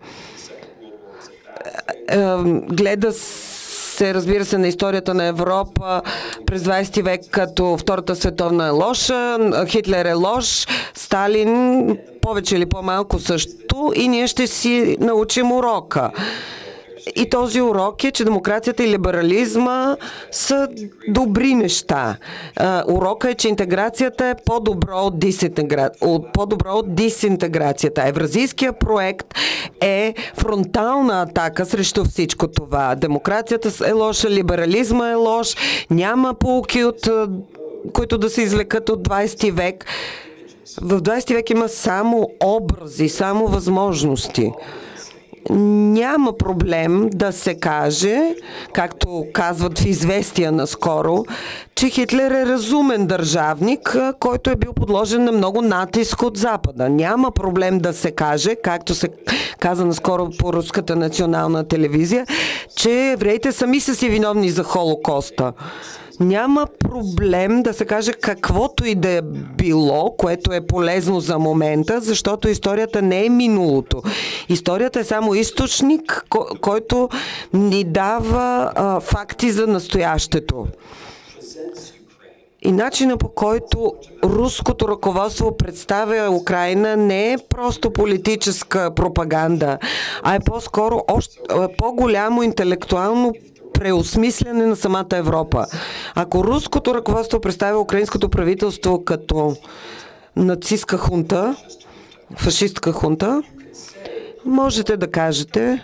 Гледа се, разбира се, на историята на Европа през двадесети век като Втората световна е лоша, Хитлер е лош, Сталин повече или по-малко също, и ние ще си научим урока. И този урок е, че демокрацията и либерализма са добри неща. Урока е, че интеграцията е по-добро от, дисинтегра... от, по-добро от дисинтеграцията. Евразийския проект е фронтална атака срещу всичко това. Демокрацията е лоша, либерализма е лош, няма поуки, от, които да се извлекат от двадесети век. В двадесети век има само образи, само възможности. Няма проблем да се каже, както казват в известия наскоро, че Хитлер е разумен държавник, който е бил подложен на много натиск от Запада. Няма проблем да се каже, както се каза наскоро по руската национална телевизия, че евреите сами са си виновни за Холокоста. Няма проблем да се каже каквото и да е било, което е полезно за момента, защото историята не е миналото. Историята е само източник, който ни дава а, факти за настоящето. И начина, по който руското ръководство представя Украйна, не е просто политическа пропаганда, а е по-скоро още, по-голямо интелектуално преосмисляне на самата Европа. Ако руското ръководство представя украинското правителство като нацистка хунта, фашистка хунта, можете да кажете,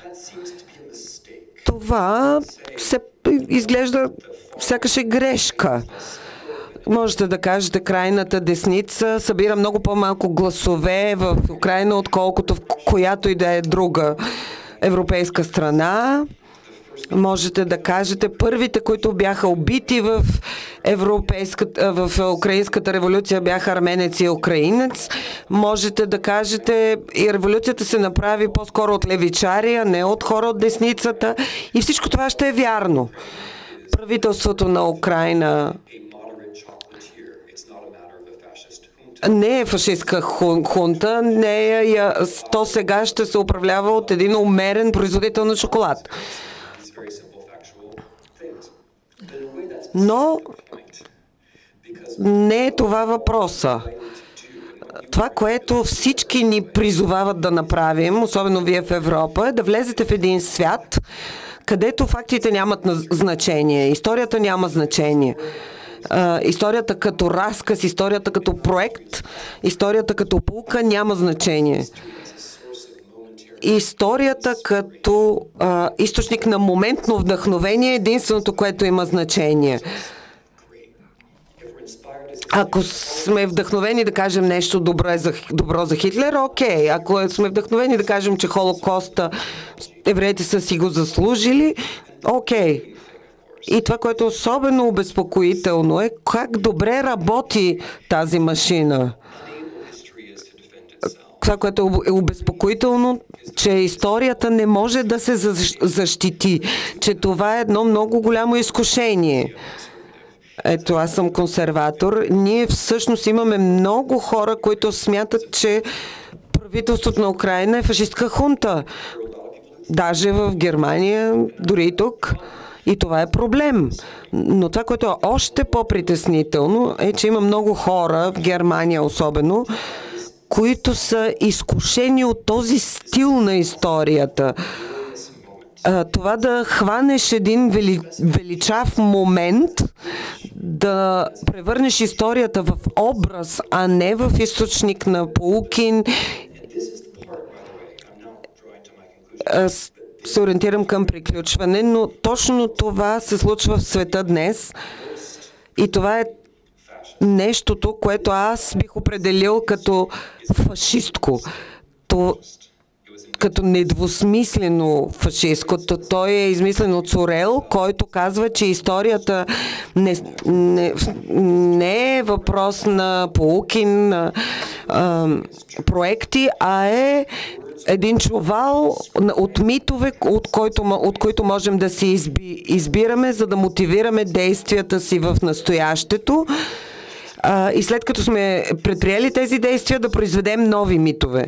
това се изглежда сякаш е грешка. Можете да кажете, крайната десница събира много по-малко гласове в Украйна, отколкото в която и да е друга европейска страна. Можете да кажете, първите, които бяха убити в, европейската, в украинската революция, бяха арменец и украинец. Можете да кажете, и революцията се направи по-скоро от левичари, а не от хора от десницата. И всичко това ще е вярно. Правителството на Украйна не е фашистка хунта, не е, то сега ще се управлява от един умерен производител на шоколад. Но не е това въпроса. Това, което всички ни призовават да направим, особено вие в Европа, е да влезете в един свят, където фактите нямат значение, историята няма значение. Историята като разказ, историята като проект, историята като поука няма значение. Историята като а, източник на моментно вдъхновение е единственото, което има значение. Ако сме вдъхновени да кажем нещо добро за, добро за Хитлер, окей. Ако сме вдъхновени да кажем, че Холокоста евреите са си го заслужили, окей. И това, което е особено обезпокоително, е как добре работи тази машина. Това, което е обезпокоително, че историята не може да се защити, че това е едно много голямо изкушение. Ето, аз съм консерватор. Ние всъщност имаме много хора, които смятат, че правителството на Украйна е фашистка хунта. Даже в Германия, дори и тук. И това е проблем. Но това, което е още по-притеснително, е, че има много хора, в Германия особено, които са изкушени от този стил на историята. Това да хванеш един вели, величав момент, да превърнеш историята в образ, а не в източник на поуки. Аз се ориентирам към приключване, но точно това се случва в света днес и това е нещото, което аз бих определил като фашистко. То, като недвусмислено фашистко. Той е измислен от Сорел, който казва, че историята не, не, не е въпрос на поуки, на а, проекти, а е един чувал от митове, от, който, от които можем да си изби, избираме, за да мотивираме действията си в настоящето. А, и след като сме предприели тези действия, да произведем нови митове.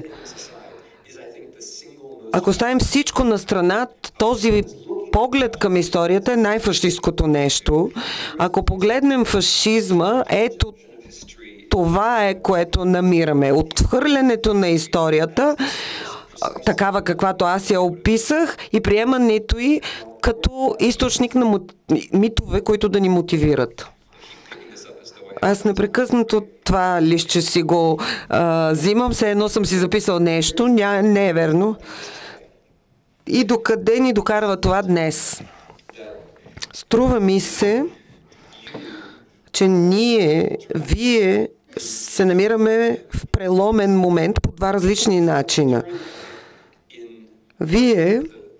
Ако ставим всичко на страна, този поглед към историята е най-фашисткото нещо. Ако погледнем фашизма, ето това е, което намираме. Отхвърлянето на историята, такава каквато аз я описах, и приемането й като източник на митове, които да ни мотивират. Аз непрекъснато това листче си го а, взимам, все едно съм си записал нещо, ня, не е верно. И докъде ни докарва това днес? Струва ми се, че ние, вие се намираме в преломен момент по два различни начина. Вие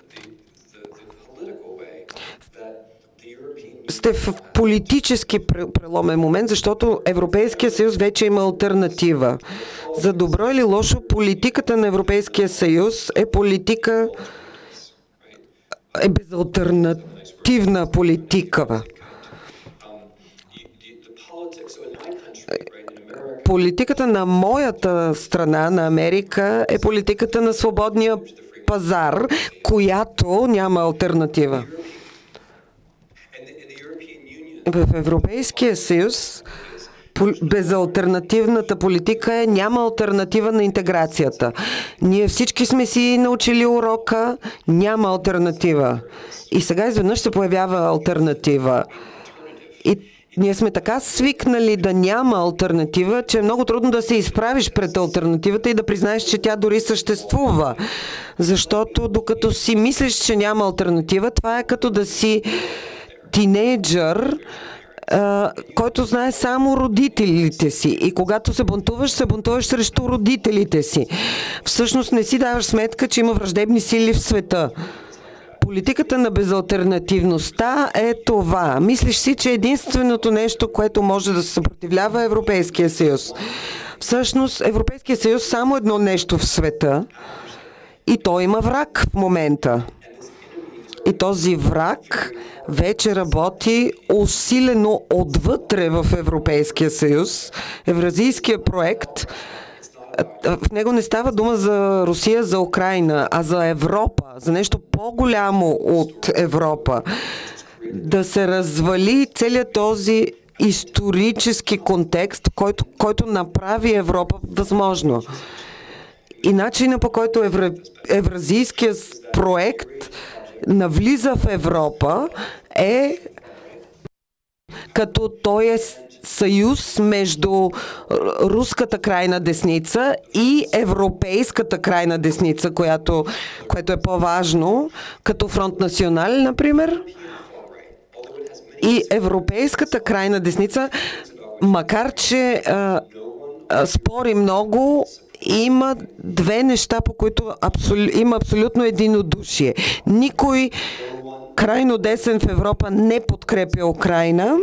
сте в политически преломен момент, защото Европейския съюз вече има алтернатива. За добро или лошо, политиката на Европейския съюз е политика, е безалтернативна политика. Политиката на моята страна, на Америка, е политиката на свободния пазар, която няма алтернатива. В Европейския съюз безалтернативната политика е няма алтернатива на интеграцията. Ние всички сме си научили урока, няма алтернатива. И сега изведнъж се появява алтернатива. И ние сме така свикнали да няма алтернатива, че е много трудно да се изправиш пред алтернативата и да признаеш, че тя дори съществува. Защото докато си мислиш, че няма алтернатива, това е като да си тинейджър, който знае само родителите си. И когато се бунтуваш, се бунтуваш срещу родителите си. Всъщност не си даваш сметка, че има враждебни сили в света. Политиката на безалтернативността е това. Мислиш си, че единственото нещо, което може да се съпротивлява, е Европейския съюз. Всъщност Европейския съюз само едно нещо в света и той има враг в момента. И този враг вече работи усилено отвътре в Европейския съюз. Евразийския проект, в него не става дума за Русия, за Украйна, а за Европа, за нещо по-голямо от Европа. да се развали целият този исторически контекст, който, който направи Европа възможно. И начинът, по който евра, евразийският проект навлиза в Европа, е като той е съюз между руската крайна десница и европейската крайна десница, която, което е по-важно, като Фронт Национал, например. И европейската крайна десница, макар че а, а, спори много, има две неща, по които абсол... има абсолютно единодушие. Никой крайно десен в Европа не подкрепя Украйна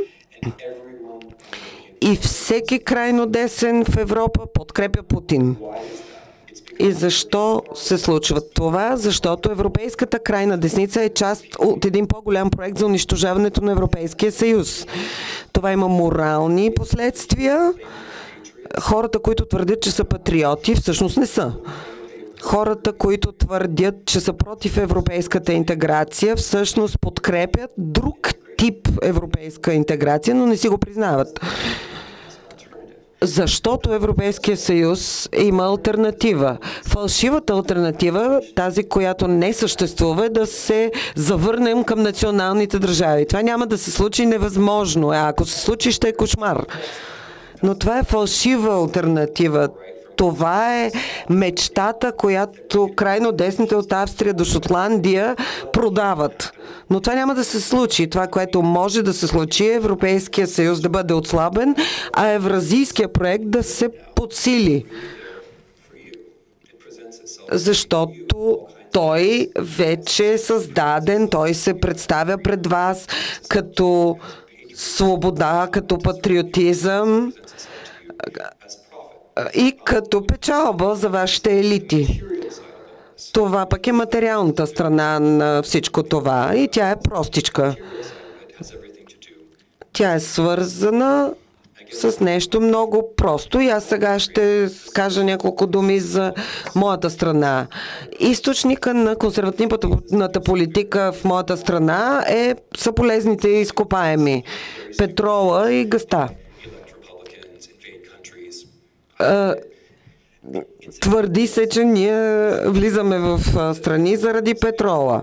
и всеки крайно десен в Европа подкрепя Путин. И защо се случва това? Защото европейската крайна десница е част от един по-голям проект за унищожаването на Европейския съюз. Това има морални последствия. Хората, които твърдят, че са патриоти, всъщност не са. Хората, които твърдят, че са против европейската интеграция, всъщност подкрепят друг тип европейска интеграция, но не си го признават. Защото Европейския съюз има алтернатива. Фалшивата алтернатива, тази, която не съществува, е да се завърнем към националните държави. Това няма да се случи, невъзможно. А ако се случи, ще е кошмар. Но това е фалшива алтернатива. Това е мечтата, която крайно десните от Австрия до Шотландия продават. Но това няма да се случи. Това, което може да се случи, е Европейския съюз да бъде отслабен, а евразийския проект да се подсили. Защото той вече е създаден, той се представя пред вас като свобода, като патриотизъм и като печалба за вашите елити. Това пък е материалната страна на всичко това и тя е простичка. Тя е свързана с нещо много просто и аз сега ще кажа няколко думи за моята страна. Източника на консервативната политика в моята страна е, са полезните изкопаеми. Петрола и газта. Твърди се, че ние влизаме в страни заради петрола.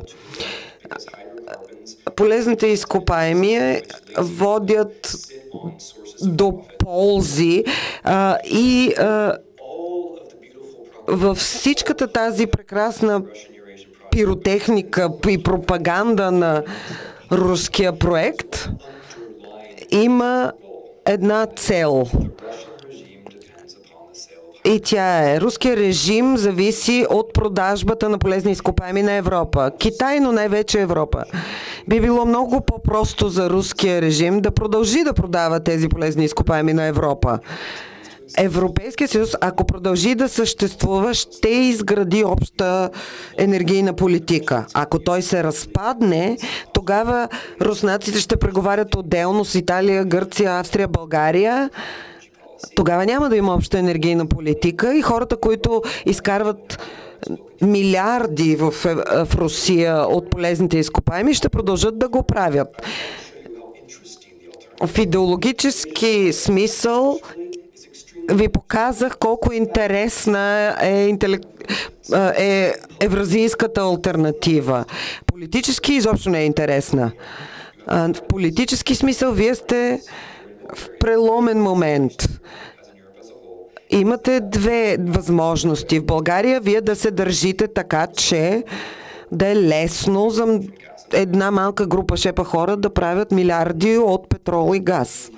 Полезните изкопаеми водят до ползи а, и а, във всичката тази прекрасна пиротехника и пропаганда на руския проект има една цел. И тя е: руският режим зависи от продажбата на полезни изкопаеми на Европа. Китай, но най-вече Европа. Би било много по-просто за руския режим да продължи да продава тези полезни изкопаеми на Европа. Европейския съюз, ако продължи да съществува, ще изгради обща енергийна политика. Ако той се разпадне, тогава руснаците ще преговарят отделно с Италия, Гърция, Австрия, България. Тогава няма да има обща енергийна политика и хората, които изкарват милиарди в, в Русия от полезните изкопаеми, ще продължат да го правят. В идеологически смисъл ви показах колко интересна е, интелек... е евразийската алтернатива. Политически изобщо не е интересна. В политически смисъл вие сте в преломен момент. Имате две възможности. В България вие да се държите така, че да е лесно за една малка група шепа хора да правят милиарди от петрол и газ.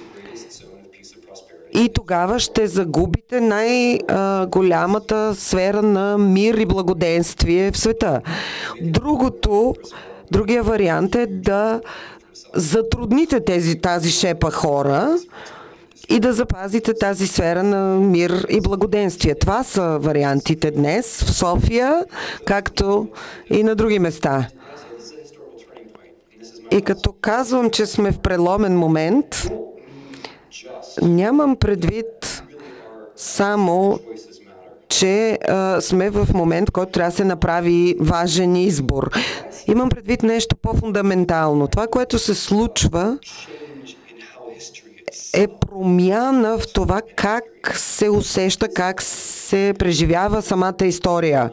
И тогава ще загубите най-голямата сфера на мир и благоденствие в света. Другото, другия вариант е да затрудните тези, тази шепа хора и да запазите тази сфера на мир и благоденствие. Това са вариантите днес в София, както и на други места. И като казвам, че сме в преломен момент, нямам предвид само, че а, сме в момент, който трябва да се направи важен избор. Имам предвид нещо по-фундаментално. Това, което се случва, е промяна в това как се усеща, как се преживява самата история.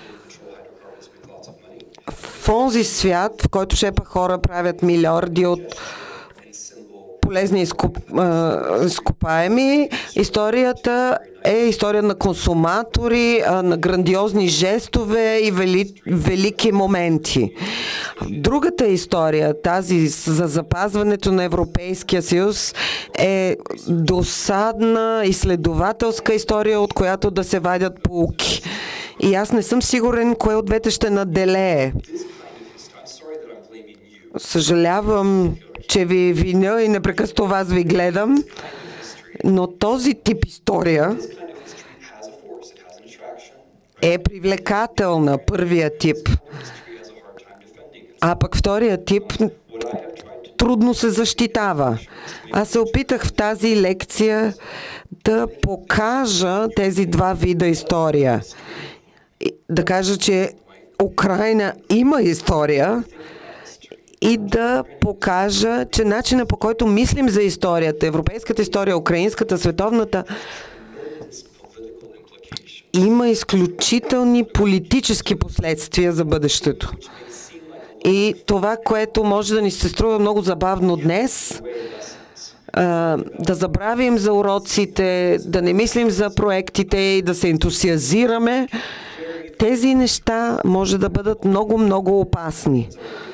В онзи свят, в който шепа хора правят милиарди от полезни изкуп, изкупаеми, историята е история на консуматори, на грандиозни жестове и вели, велики моменти. Другата история, тази за запазването на Европейския съюз, е досадна изследователска история, от която да се вадят поуки. И аз не съм сигурен кое от двете ще наделее. Съжалявам, че ви виня и непрекъснато вас ви гледам, но този тип история е привлекателна, първия тип. А пък втория тип трудно се защитава. Аз се опитах в тази лекция да покажа тези два вида история. Да кажа, че Украйна има история, и да покажа, че начина, по който мислим за историята, европейската история, украинската, световната, има изключителни политически последствия за бъдещето. И това, което може да ни се струва много забавно днес, да забравим за уроците, да не мислим за проектите и да се ентусиазираме, тези неща може да бъдат много-много опасни.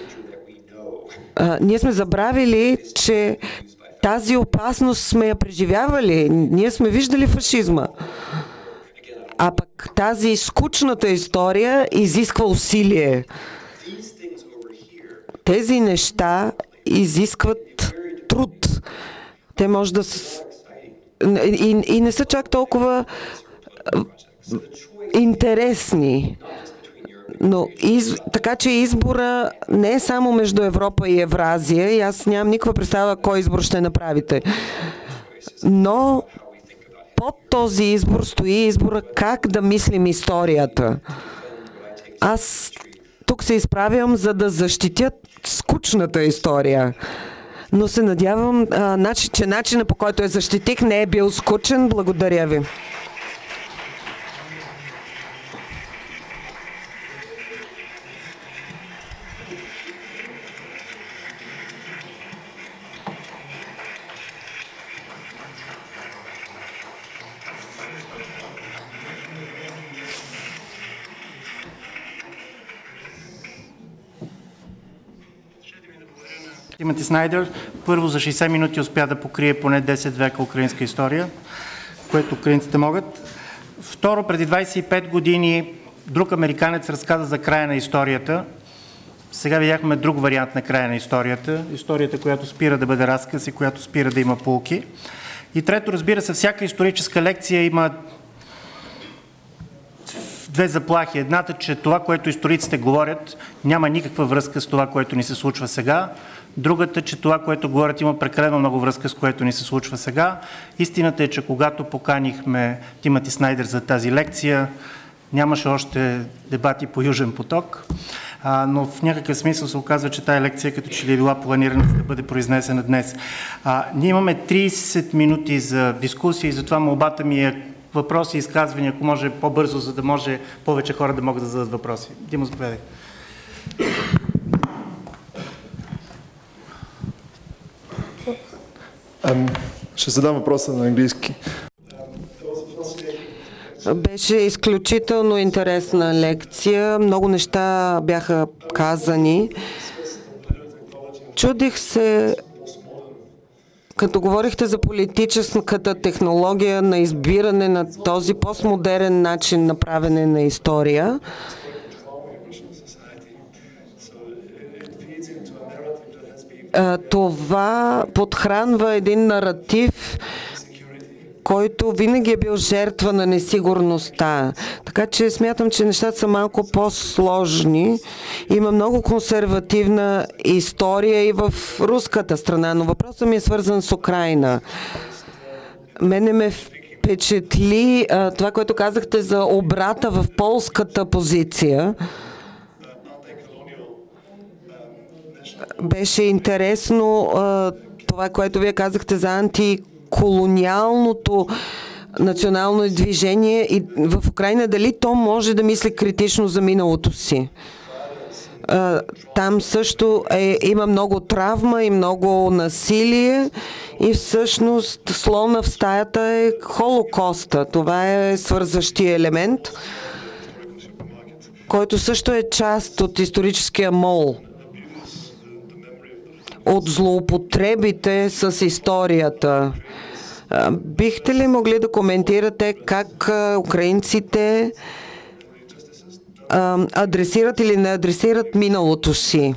А, ние сме забравили, че тази опасност сме я преживявали. Ние сме виждали фашизма. А пък тази скучната история изисква усилие. Тези неща изискват труд. Те може да с... и, и не са чак толкова интересни. Но из... така че избора не е само между Европа и Евразия и аз нямам никаква представа кой избор ще направите. Но под този избор стои избора как да мислим историята. Аз тук се изправям, за да защитя скучната история. Но се надявам, а, начин, че начинът, по който я защитих, не е бил скучен. Благодаря ви. Тимоти Снайдер първо за шейсет минути успя да покрие поне десет века украинска история, което украинците могат. Второ, преди двадесет и пет години друг американец разказа за края на историята. Сега видяхме друг вариант на края на историята. Историята, която спира да бъде разказ и която спира да има поуки. И трето, разбира се, всяка историческа лекция има две заплахи. Едната, че това, което историците говорят, няма никаква връзка с това, което ни се случва сега. Другата, че това, което говорят, има прекалено много връзка с което ни се случва сега. Истината е, че когато поканихме Тимоти Снайдер за тази лекция, нямаше още дебати по Южен поток, а, но в някакъв смисъл се оказва, че тая лекция като че ли е била планирана да бъде произнесена днес. А, ние имаме тридесет минути за дискусия и затова молбата ми е въпроси и изказвания, ако може по-бързо, за да може повече хора да могат да зададат въпроси. Димо, заповядай. Ще задам въпроса на английски. Беше изключително интересна лекция. Много неща бяха казани. Чудих се, като говорихте за политическата технология на избиране на този постмодерен начин на правене на история. Това подхранва един наратив, който винаги е бил жертва на несигурността. Така че смятам, че нещата са малко по-сложни. Има много консервативна история и в руската страна, но въпросът ми е свързан с Украйна. Мене ме впечатли а, това, което казахте за обрата в полската позиция. беше интересно това, което вие казахте за антиколониалното национално движение и в Украйна, дали то може да мисли критично за миналото си. Там също е, има много травма и много насилие и всъщност слона в стаята е Холокоста. Това е свързващия елемент, който също е част от историческия мол. От злоупотребите с историята. Бихте ли могли да коментирате как украинците адресират или не адресират миналото си?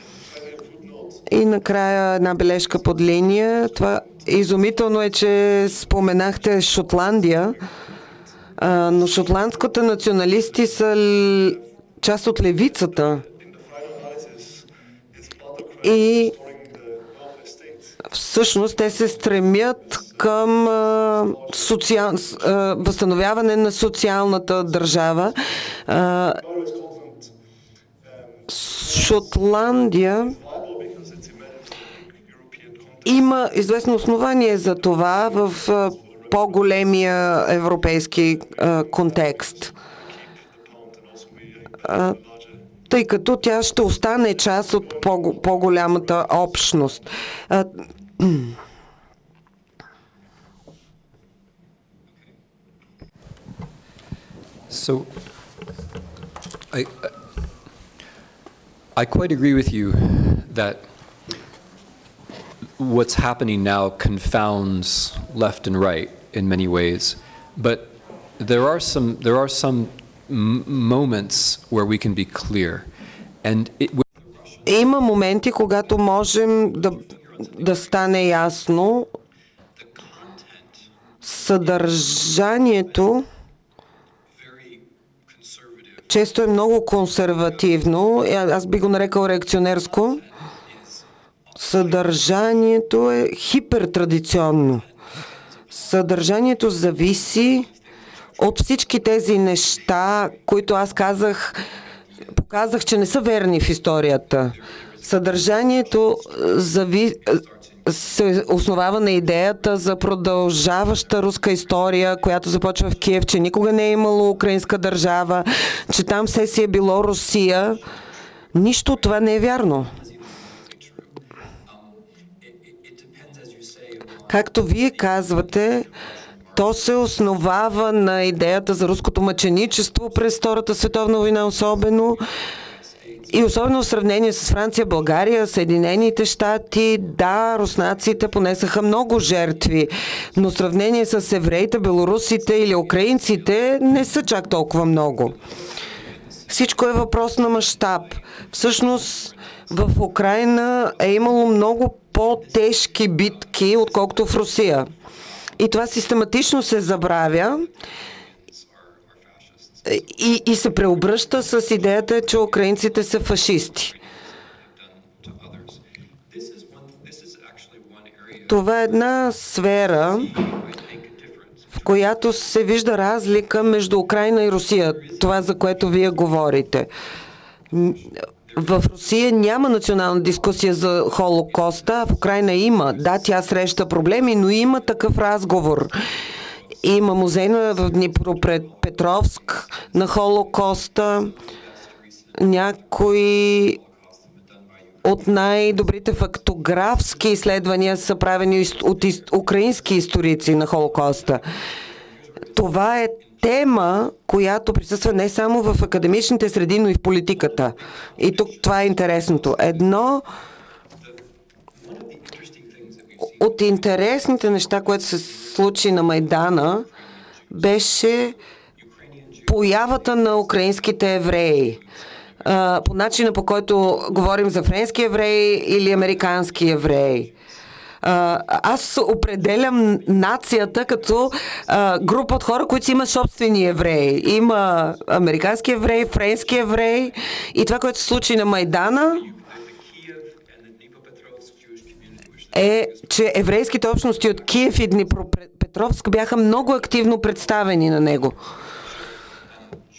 И накрая една бележка под линия. Това изумително е, че споменахте Шотландия, но шотландските националисти са част от левицата. И всъщност те се стремят към а, социал... а, възстановяване на социалната държава. А, Шотландия има известно основание за това в а, по-големия европейски а, контекст. А, тъй като тя ще остане част от по- по-голямата общност. А, So, I, I quite agree with you that what's happening now confounds left and right in many ways, but there are some there are some m- moments where we can be clear, and it. Има моменти, когато можем да да стане ясно съдържанието. Често е много консервативно, аз би го нарекал реакционерско. Съдържанието е хипертрадиционно. Съдържанието зависи от всички тези неща, които аз казах, показах, че не са верни в историята. Съдържанието зави... се основава на идеята за продължаваща руска история, която започва в Киев, че никога не е имало украинска държава, че там все си е било Русия. Нищо от това не е вярно. Както вие казвате, то се основава на идеята за руското мъченичество през Втората световна война особено. И особено в сравнение с Франция, България, Съединените щати, да, руснаците понесаха много жертви, но в сравнение с евреите, белорусите или украинците не са чак толкова много. Всичко е въпрос на мащаб. Всъщност в Украйна е имало много по-тежки битки, отколкото в Русия. И това систематично се забравя. И, и се преобръща с идеята, че украинците са фашисти. Това е една сфера, в която се вижда разлика между Украйна и Русия. Това, за което вие говорите. В Русия няма национална дискусия за Холокоста, а в Украйна има. Да, тя среща проблеми, но има такъв разговор. Има музей в Днипропетровск на Холокоста. Някои от най-добрите фактографски изследвания са правени от украински историци на Холокоста. Това е тема, която присъства не само в академичните среди, но и в политиката. И тук това е интересното. Едно от интересните неща, което се случи на Майдана, беше появата на украинските евреи. По начина, по който говорим за френски евреи или американски евреи. Аз определям нацията като група от хора, които си имат собствени евреи. Има американски евреи, френски евреи. И това, което се случи на Майдана, е, че еврейските общности от Киев и Днипропетровск бяха много активно представени на него.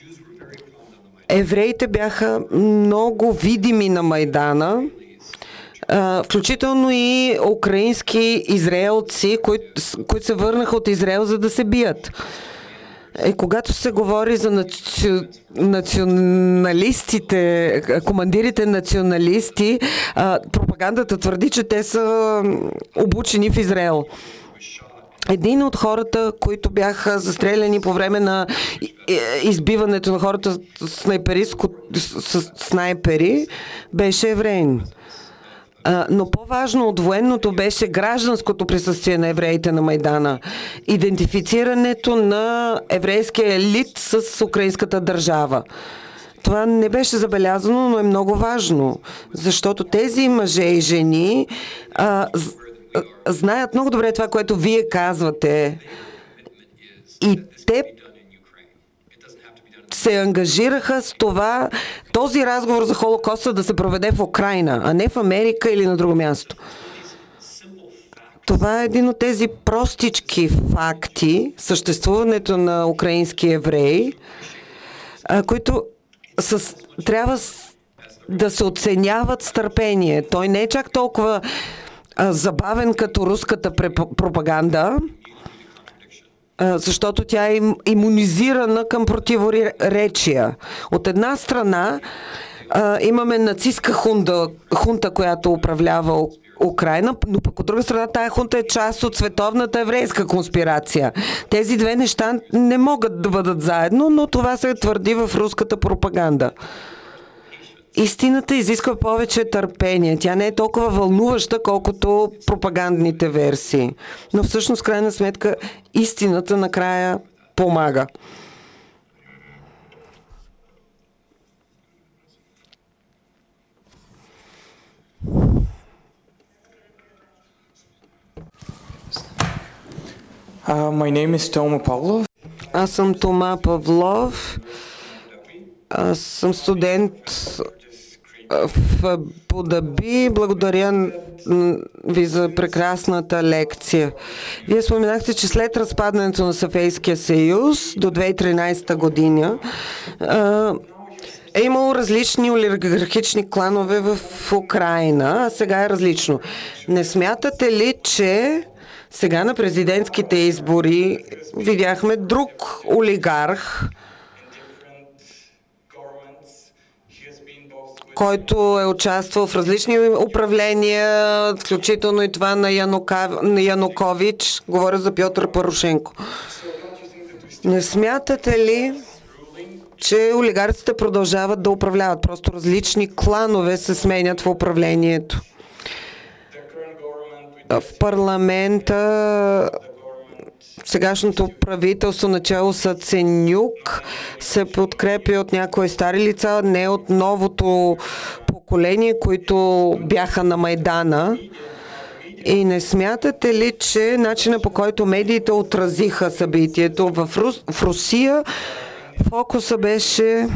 Евреите бяха много видими на Майдана. включително и украински израелци, които, които се върнаха от Израел, за да се бият. И когато се говори за наци... националистите, командирите националисти, пропагандата твърди, че те са обучени в Израел. Един от хората, които бяха застреляни по време на избиването на хората с снайпери, беше евреин. Но по-важно от военното беше гражданското присъствие на евреите на Майдана. Идентифицирането на еврейския елит с украинската държава. Това не беше забелязано, но е много важно, защото тези мъже и жени а, знаят много добре това, което вие казвате, и те се ангажираха с това този разговор за Холокоста да се проведе в Украйна, а не в Америка или на друго място. Това е един от тези простички факти, съществуването на украински евреи, които с, трябва да се оценяват с търпение. Той не е чак толкова а, забавен като руската пропаганда, защото тя е имунизирана към противоречия. От една страна а, имаме нацистска хунта, хунта, която управлява Украйна, но пък от друга страна тая хунта е част от световната еврейска конспирация. Тези две неща не могат да бъдат заедно, но това се твърди в руската пропаганда. Истината изисква повече търпение. Тя не е толкова вълнуваща, колкото пропагандните версии. Но всъщност, крайна сметка, истината накрая помага. Uh, my name is Toma Pavlov. Аз съм Тома Павлов. Аз съм студент в Абу Даби. Благодаря ви за прекрасната лекция. Вие споменахте, че след разпадането на Съветския съюз до две хиляди и тринадесета година е имало различни олигархични кланове в Украйна, а сега е различно. Не смятате ли, че сега на президентските избори видяхме друг олигарх, който е участвал в различни управления, включително и това на, Янука, на Янукович, говоря за Пьотър Порошенко. Не смятате ли, че олигарците продължават да управляват? Просто различни кланове се сменят в управлението. В парламента сегашното правителство, начало с Ценюк, се подкрепи от някои стари лица, не от новото поколение, които бяха на Майдана. И не смятате ли, че начина, по който медиите отразиха събитието в, Рус... в Русия, фокуса беше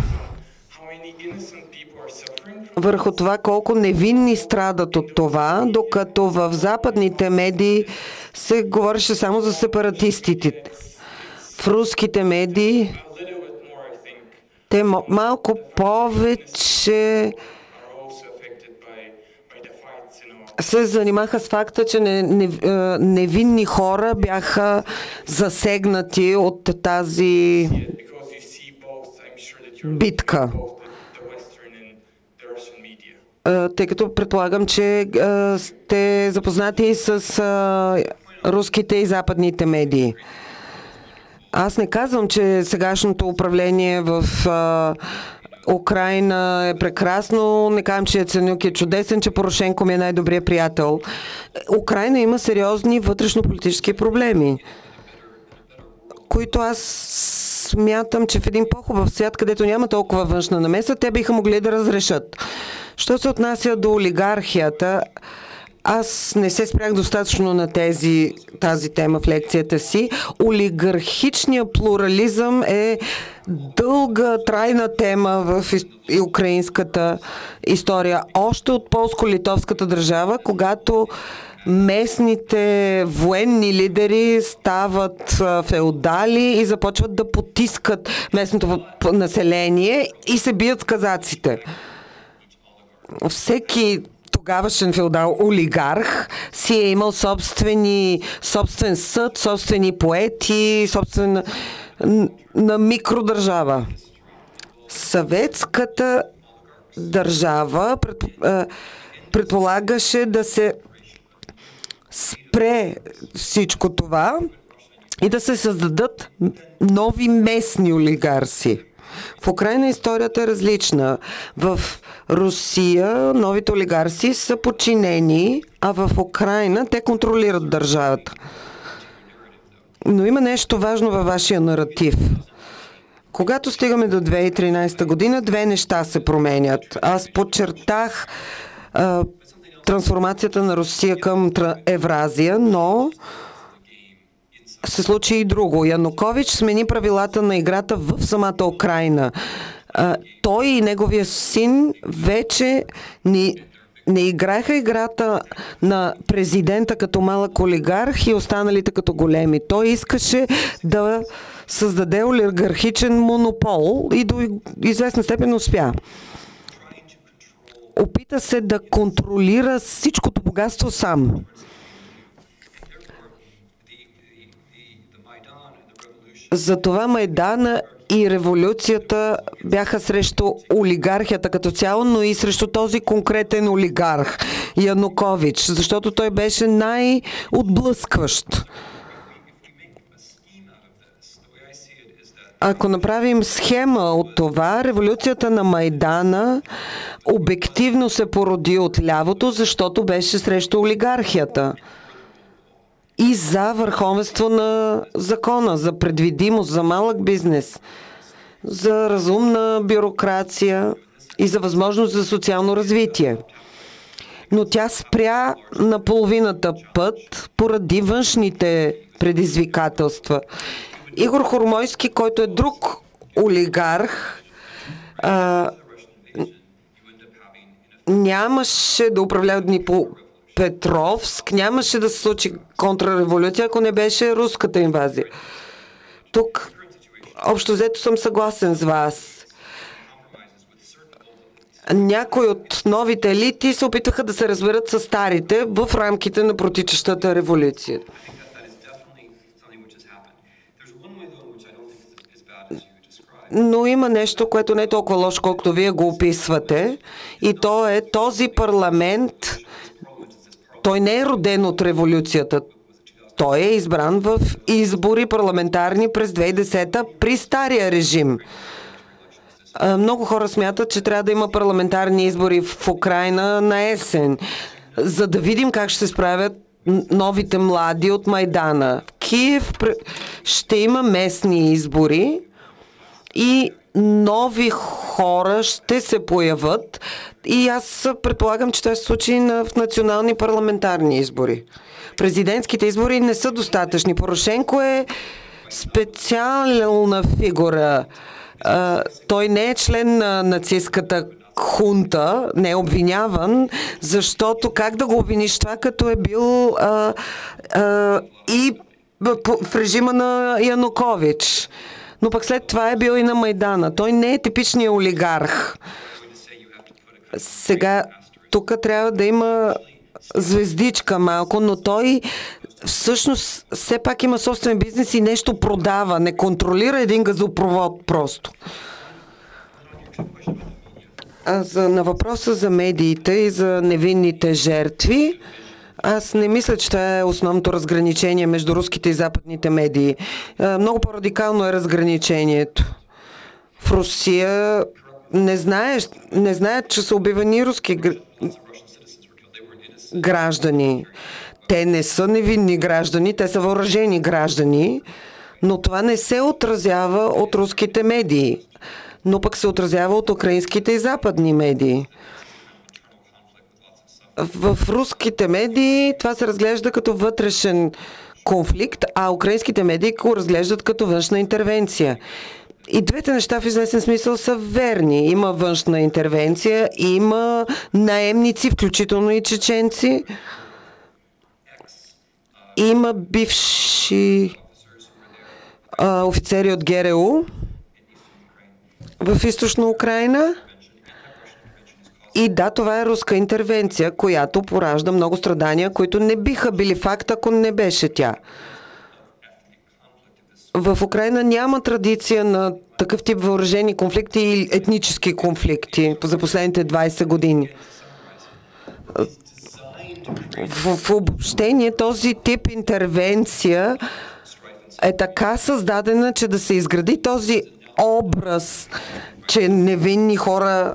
върху това колко невинни страдат от това, докато в западните медии се говореше само за сепаратистите. В руските медии те малко повече се занимаха с факта, че не, не, невинни хора бяха засегнати от тази битка. Тъй като предполагам, че сте запознати с руските и западните медии. Аз не казвам, че сегашното управление в Украйна е прекрасно, не казвам, че Яценюк е чудесен, че Порошенко ми е най-добрият приятел. Украйна има сериозни вътрешно-политически проблеми, които аз смятам, че в един по-хубав свят, където няма толкова външна намеса, те биха могли да разрешат. Що се отнася до олигархията, аз не се спрях достатъчно на тези, тази тема в лекцията си. Олигархичният плурализъм е дълга, трайна тема в украинската история. Още от полско-литовската държава, когато местните военни лидери стават феодали и започват да потискат местното население и се бият с казаците. Всеки тогавашен феодал олигарх си е имал собствени, собствен съд, собствени поети, собствена на микродържава. Съветската държава пред, предполагаше да се спре всичко това и да се създадат нови местни олигарси. В Украйна историята е различна. В Русия новите олигарси са подчинени, а в Украйна те контролират държавата. Но има нещо важно във вашия наратив. Когато стигаме до две хиляди и тринадесета година, две неща се променят. Аз подчертах а, трансформацията на Русия към Евразия, но се случи и друго. Янукович смени правилата на играта в самата Украйна. А, той и неговия син вече ни не играеха играта на президента като малък олигарх и останалите като големи. Той искаше да създаде олигархичен монопол и до известна степен успя. Опита се да контролира всичкото богатство сам. Затова Майдана и революцията бяха срещу олигархията като цяло, но и срещу този конкретен олигарх Янукович, защото той беше най-отблъскващ. Ако направим схема от това, революцията на Майдана обективно се породи от лявото, защото беше срещу олигархията и за върховенство на закона, за предвидимост, за малък бизнес, за разумна бюрокрация и за възможност за социално развитие. Но тя спря на половината път поради външните предизвикателства. Игор Хормойски, който е друг олигарх, а, нямаше да управлява дни по Петровск, нямаше да се случи контрреволюция, ако не беше руската инвазия. Тук, общо взето, съм съгласен с вас. Някои от новите елити се опитваха да се разберат с старите в рамките на протичащата революция. Но има нещо, което не е толкова лошо, колкото вие го описвате, и то е този парламент. Той не е роден от революцията. Той е избран в избори парламентарни през две хиляди и десета при стария режим. Много хора смятат, че трябва да има парламентарни избори в Украйна на есен, за да видим как ще се справят новите млади от Майдана. В Киев ще има местни избори и нови хора ще се появят, и аз предполагам, че това се случи в национални парламентарни избори. Президентските избори не са достатъчни. Порошенко е специална фигура. А, той не е член на нацистката хунта, не е обвиняван, защото как да го обвиниш това, като е бил а, а, и в режима на Янукович. Но пък след това е бил и на Майдана. Той не е типичният олигарх. Сега, тук трябва да има звездичка малко, но той всъщност все пак има собствен бизнес и нещо продава. Не контролира един газопровод просто. А за, на въпроса за медиите и за невинните жертви, аз не мисля, че това е основното разграничение между руските и западните медии. Много по-радикално е разграничението. В Русия не знаеш, не знаят, че са убивани руски граждани. Те не са невинни граждани, те са въоръжени граждани, но това не се отразява от руските медии, но пък се отразява от украинските и западни медии. В руските медии това се разглежда като вътрешен конфликт, а украинските медии го разглеждат като външна интервенция. И двете неща в известен смисъл са верни. Има външна интервенция, има наемници, включително и чеченци. Има бивши а, офицери от ГРУ в източна Украйна. И да, това е руска интервенция, която поражда много страдания, които не биха били факт, ако не беше тя. В Украйна няма традиция на такъв тип въоръжени конфликти и етнически конфликти за последните двайсет години. В, в обобщение този тип интервенция е така създадена, че да се изгради този образ, че невинни хора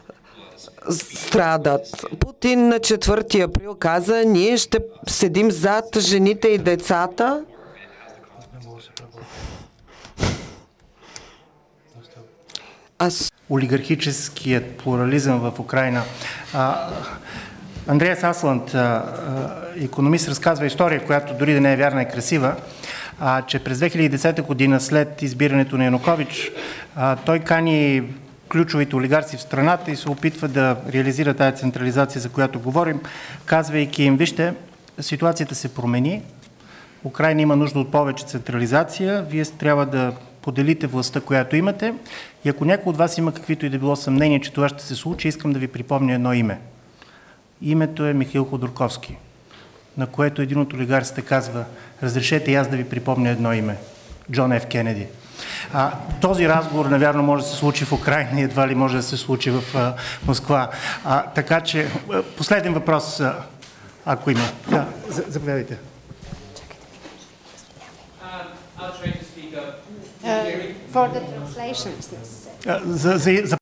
страдат. Путин на четвърти април каза: ние ще седим зад жените и децата. Аз... Олигархическият плурализъм в Украйна. А, Андреас Асланд, икономист, разказва история, която дори да не е вярна, е красива, а, че през две хиляди и десета година, след избирането на Янукович, а, той кани ключовите олигарси в страната и се опитва да реализира тая централизация, за която говорим, казвайки им: вижте, ситуацията се промени, Украйна има нужда от повече централизация, вие трябва да поделите властта, която имате, и ако някой от вас има каквито и да било съмнение, че това ще се случи, искам да ви припомня едно име. Името е Михаил Ходорковски, на което един от олигарсите казва: разрешете и аз да ви припомня едно име – Джон Ф. Кенеди. А, този разговор, навярно, може да се случи в Украйна и едва ли може да се случи в а, Москва. А, така че, последен въпрос, а, ако има. Да, заповядайте. Uh, for the translation, is necessary. За, за, за...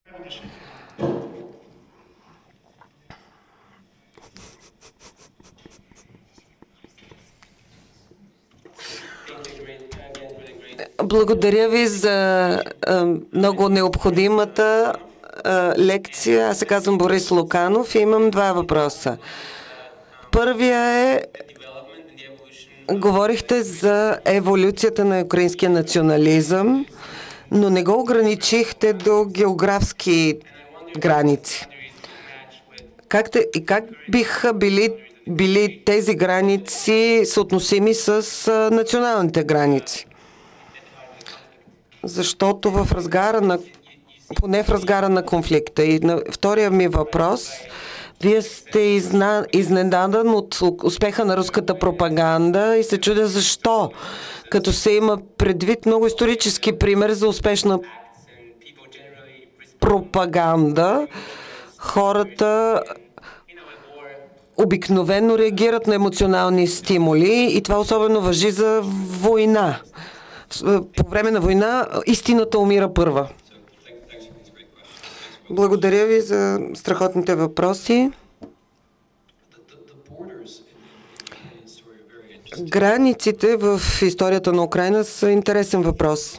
Благодаря ви за а, много необходимата а, лекция. Аз се казвам Борис Луканов и имам два въпроса. Първия е: говорихте за еволюцията на украинския национализъм, но не го ограничихте до географски граници. Как, те, и как биха били, били тези граници съотносими с а, националните граници? Защото в разгара на, поне в разгара на конфликта. И на втория ми въпрос: вие сте изна, изненадан от успеха на руската пропаганда и се чудя защо, като се има предвид много исторически пример за успешна пропаганда. Хората обикновено реагират на емоционални стимули и това особено важи за война. По време на война истината умира първа. Благодаря ви за страхотните въпроси. Границите в историята на Украйна са интересен въпрос.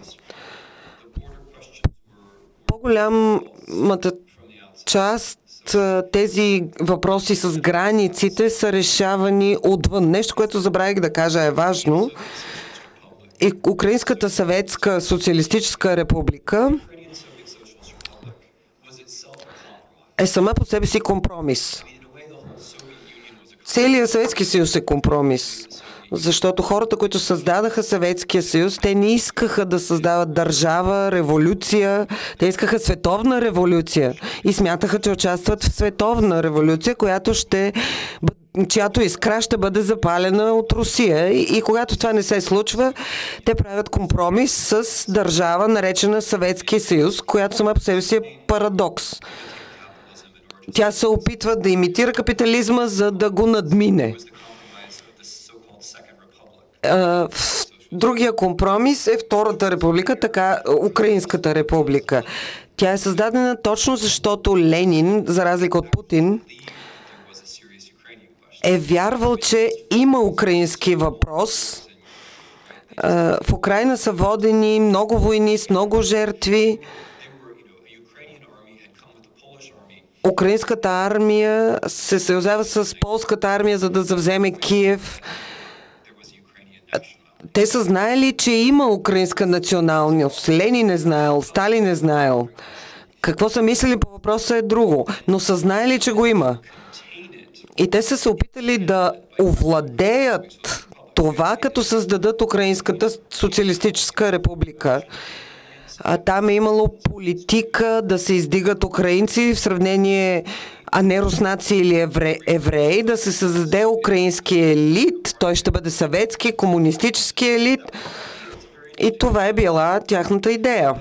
По-голямата част тези въпроси с границите са решавани отвън. Нещо, което забравих да кажа, е важно. И Украинската съветска социалистическа република е сама по себе си компромис. Целият Съветски съюз е компромис, защото хората, които създадаха Съветския съюз, те не искаха да създават държава, революция, те искаха световна революция и смятаха, че участват в световна революция, която ще, чиято искра ще бъде запалена от Русия. И, и когато това не се случва, те правят компромис с държава, наречена Съветския съюз, която сама по себе си е парадокс. Тя се опитва да имитира капитализма, за да го надмине. Другия компромис е Втората република, така Украинската република. Тя е създадена точно защото Ленин, за разлика от Путин, е вярвал, че има украински въпрос. В Украйна са водени много войни с много жертви. Украинската армия се съюзява с полската армия, за да завземе Киев. Те са знаели, че има украинска националност. Ленин е знаел, Сталин е знаел. Какво са мислили по въпроса е друго, но са знаели, че го има. И те са се опитали да овладеят това, като създадат Украинската социалистическа република. А там е имало политика да се издигат украинци в сравнение, а не руснаци или евре, евреи, да се създаде украински елит. Той ще бъде съветски, комунистически елит. И това е била тяхната идея.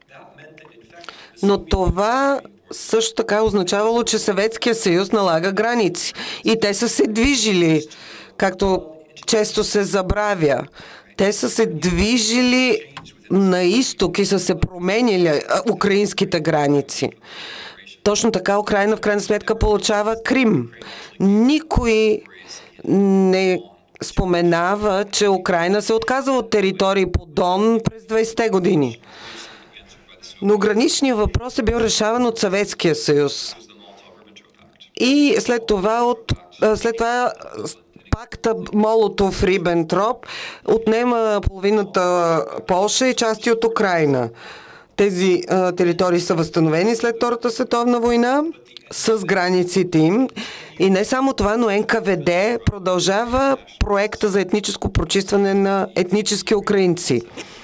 Но това също така означавало, че Съветския съюз налага граници. И те са се движили, както често се забравя. Те са се движили на изток и са се променили а, украинските граници. Точно така Украина в крайна сметка получава Крим. Никой не споменава, че Украина се отказва от територии по Дон през двайсетте години. Но граничният въпрос е бил решаван от Съветския съюз. И след това, от, след това пакта Молотов-Рибентроп отнема половината Полша и части от Украина. Тези а, територии са възстановени след Втората световна война с границите им. И не само това, но Ен Ка Ве Де продължава проекта за етническо прочистване на етнически украинци.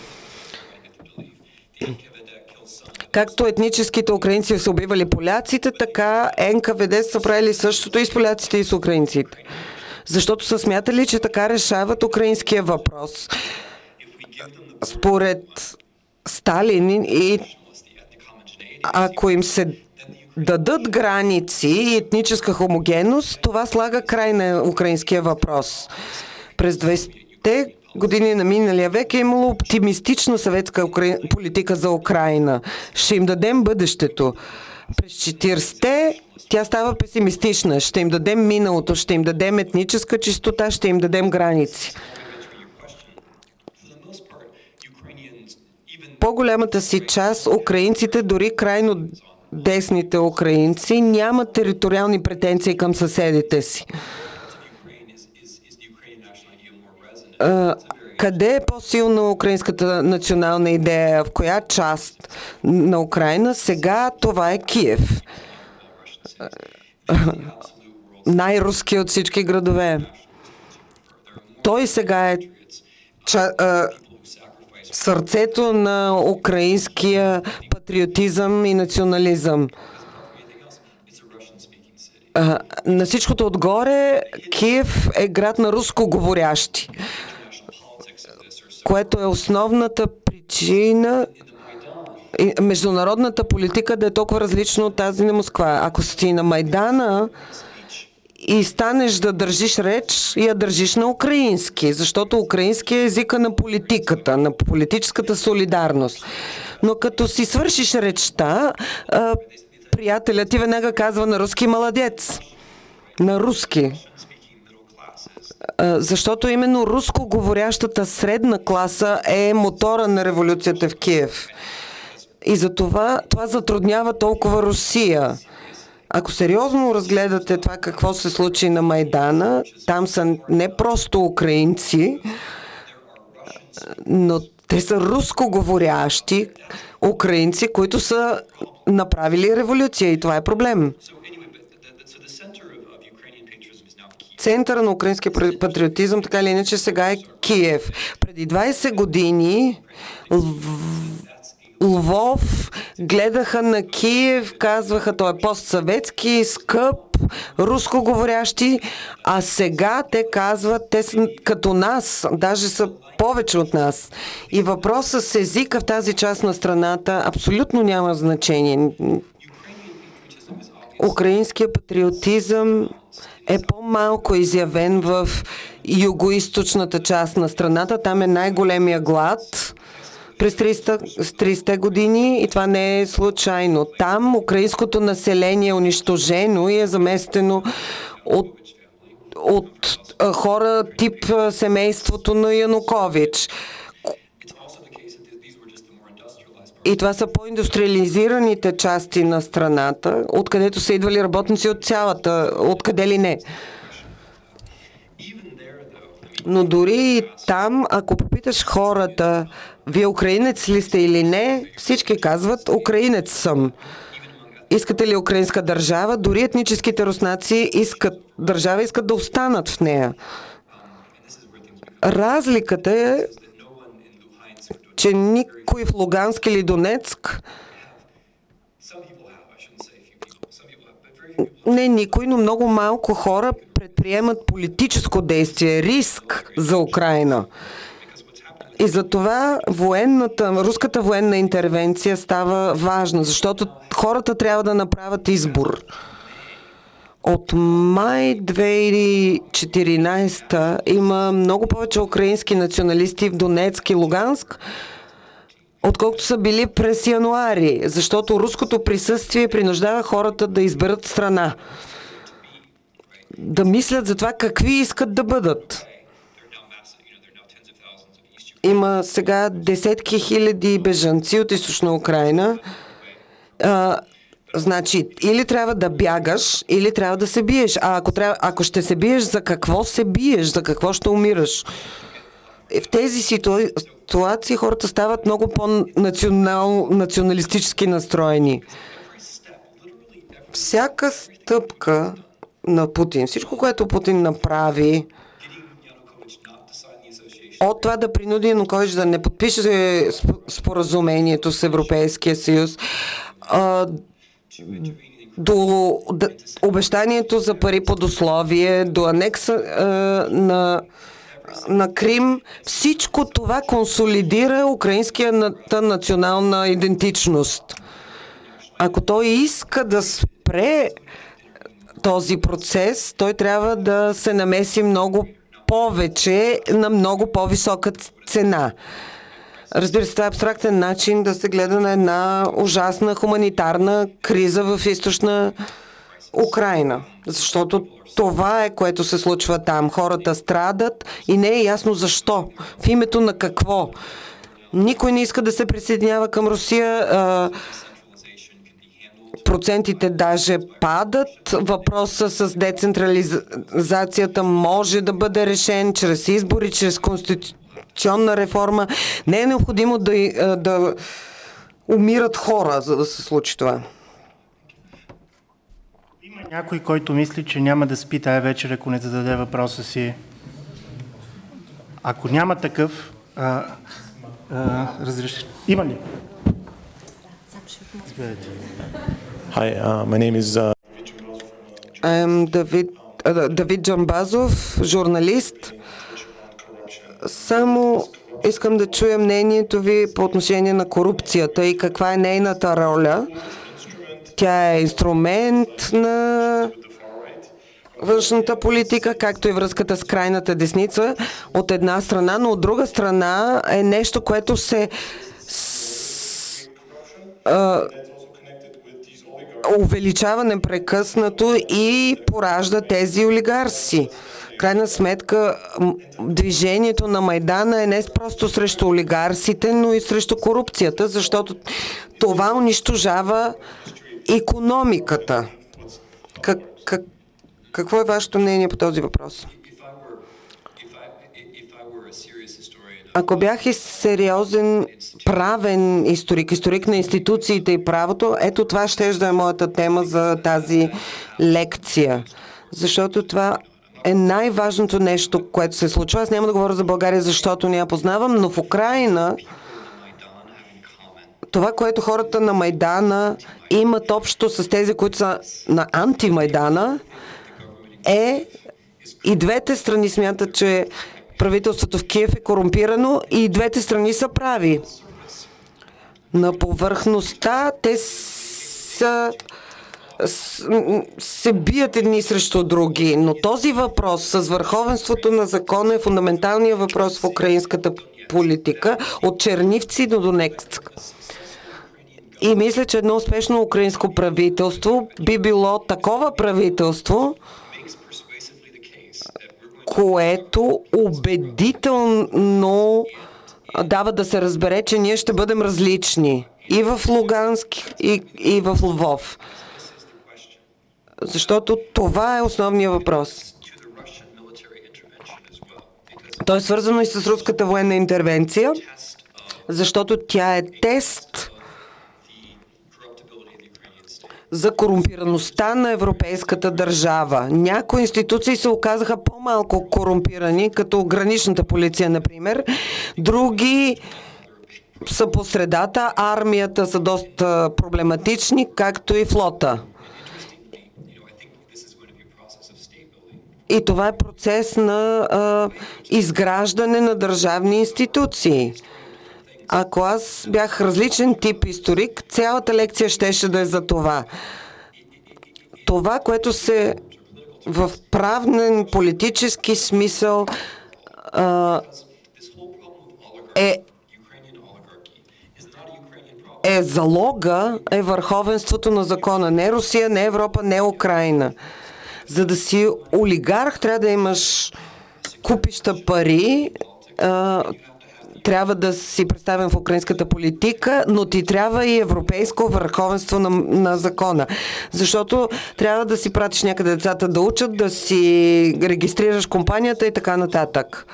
Както етническите украинци са убивали поляците, така Ен Ка Ве Де са правили същото и с поляците и с украинците. Защото са смятали, че така решават украинския въпрос. Според Сталин, и ако им се дадат граници и етническа хомогенност, това слага край на украинския въпрос. През двайсетте години на миналия век е имало оптимистична съветска политика за Украина. Ще им дадем бъдещето. През четиридесетте тя става песимистична. Ще им дадем миналото, ще им дадем етническа чистота, ще им дадем граници. По-голямата си част украинците, дори крайно десните украинци, нямат териториални претенции към съседите си. А, къде е по-силна украинската национална идея? В коя част на Украина? Сега това е Киев. Най-руски от всички градове. Той сега е ча, а, сърцето на украинския патриотизъм и национализъм. А, на всичкото отгоре Киев е град на руско говорящи, което е основната причина и международната политика да е толкова различна от тази на Москва. Ако си на Майдана и станеш да държиш реч, я държиш на украински, защото украински е езика на политиката, на политическата солидарност. Но като си свършиш речта, приятелят ти веднага казва на руски младец. На руски. Защото именно руско говорящата средна класа е мотора на революцията в Киев. И за това, това затруднява толкова Русия. Ако сериозно разгледате това какво се случи на Майдана, там са не просто украинци, но те са руско говорящи украинци, които са направили революция и това е проблем. Центъра на украинския патриотизъм, така или иначе, сега е Киев. Преди двайсет години Лвов гледаха на Киев, казваха, той е постсъветски, скъп, руско говорящи, а сега те казват, те са като нас, даже са повече от нас. И въпросът с езика в тази част на страната абсолютно няма значение. Украинския патриотизъм е по-малко изявен в югоизточната част на страната. Там е най-големия глад през трийсетте години и това не е случайно. Там украинското население е унищожено и е заместено от, от хора тип семейството на Янукович. И това са по-индустриализираните части на страната, откъдето са идвали работници от цялата, откъде ли не. Но дори и там, ако попиташ хората, вие украинец ли сте или не, всички казват, украинец съм. Искате ли украинска държава? Дори етническите руснаци искат държава, искат да останат в нея. Разликата е, че никой в Луганск или Донецк не никой, но много малко хора предприемат политическо действие, риск за Украйна. И затова военната, руската военна интервенция става важна, защото хората трябва да направят избор. От май две хиляди и четиринадесета има много повече украински националисти в Донецк и Луганск, отколкото са били през януари, защото руското присъствие принуждава хората да изберат страна. Да мислят за това какви искат да бъдат. Има сега десетки хиляди бежанци от източна Украйна. А, значи, или трябва да бягаш, или трябва да се биеш. А ако, трябва, ако ще се биеш, за какво се биеш? За какво ще умираш? В тези ситуации хората стават много по-националистически настроени. Всяка стъпка на Путин, всичко, което Путин направи, от това да принуди Янукович да не подпише споразумението с Европейския съюз, до обещанието за пари под условие, до анекса на на Крим, всичко това консолидира украинската национална идентичност. Ако той иска да спре този процес, той трябва да се намеси много повече на много по-висока цена. Разбира се, това е абстрактен начин да се гледа на една ужасна хуманитарна криза в източна Украйна. Защото това е, което се случва там. Хората страдат и не е ясно защо. В името на какво. Никой не иска да се присъединява към Русия. Процентите даже падат. Въпросът с децентрализацията може да бъде решен чрез избори, чрез конституционна реформа. Не е необходимо да, да умират хора, за да се случи това. Някой, който мисли, че няма да спи тая вечер, ако не зададе въпроса си. Ако няма такъв, а, а, разреш... Има ли? Hi, uh, my name is uh... I am Давид, uh, Давид Джамбазов, журналист. Само искам да чуя мнението ви по отношение на корупцията и каква е нейната роля. Тя е инструмент на външната политика, както и връзката с крайната десница от една страна, но от друга страна е нещо, което се с, а, увеличава непрекъснато и поражда тези олигарси. В крайна сметка, движението на Майдана е не просто срещу олигарсите, но и срещу корупцията, защото това унищожава икономиката. Как, как, какво е вашето мнение по този въпрос? Ако бях и сериозен правен историк, историк на институциите и правото, ето това ще да е моята тема за тази лекция. Защото това е най-важното нещо, което се случва. Аз няма да говоря за България, защото не я познавам, но в Украйна това, което хората на Майдана имат общо с тези, които са на антимайдана, е и двете страни смятат, че правителството в Киев е корумпирано и двете страни са прави. На повърхността те са, се бият едни срещу други, но този въпрос с върховенството на закона е фундаменталният въпрос в украинската политика от Чернивци до Донецк. И мисля, че едно успешно украинско правителство би било такова правителство, което убедително дава да се разбере, че ние ще бъдем различни и в Луганск, и, и в Лвов. Защото това е основният въпрос. То е свързано и с руската военна интервенция, защото тя е тест за корумпираността на европейската държава. Някои институции се оказаха по-малко корумпирани, като граничната полиция, например. Други са по средата, армията са доста проблематични, както и флота. И това е процес на а, изграждане на държавни институции. Ако аз бях различен тип историк, цялата лекция щеше да е за това. Това, което се в правен политически смисъл а, е е залога, е върховенството на закона. Не Русия, не Европа, не Украйна. За да си олигарх, трябва да имаш купища пари, а, трябва да си представен в украинската политика, но ти трябва и европейско върховенство на, на закона. Защото трябва да си пратиш някъде децата да учат, да си регистрираш компанията и така нататък.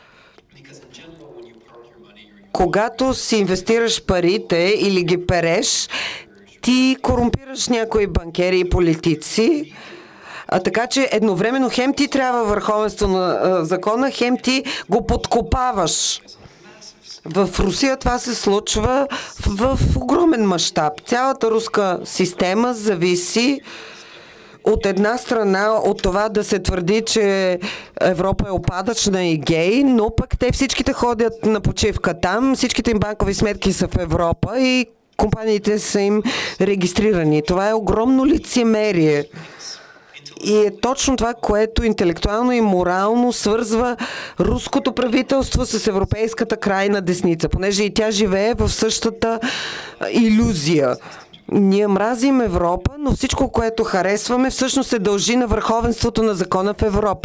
Когато си инвестираш парите или ги переш, ти корумпираш някои банкери и политици, а така че едновременно хем ти трябва върховенство на а, закона, хем ти го подкопаваш. В Русия това се случва в, в огромен мащаб. Цялата руска система зависи от една страна от това да се твърди, че Европа е опадъчна и гей, но пък те всичките ходят на почивка там, всичките им банкови сметки са в Европа и компаниите са им регистрирани. Това е огромно лицемерие. И е точно това, което интелектуално и морално свързва руското правителство с европейската крайна десница, понеже и тя живее в същата илюзия. Ние мразим Европа, но всичко, което харесваме, всъщност се дължи на върховенството на закона в Европа.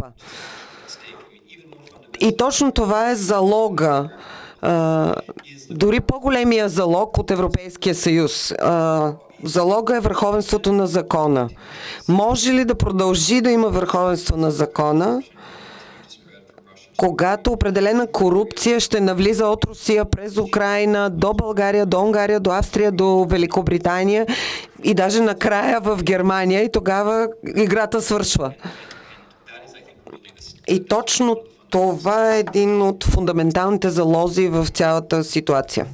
И точно това е залога. А, дори по-големия залог от Европейския съюз. А, залога е върховенството на закона. Може ли да продължи да има върховенство на закона, когато определена корупция ще навлиза от Русия през Украйна до България, до Унгария, до Австрия, до Великобритания и даже накрая в Германия, и тогава играта свършва. И точно това е един от фундаменталните залози в цялата ситуация.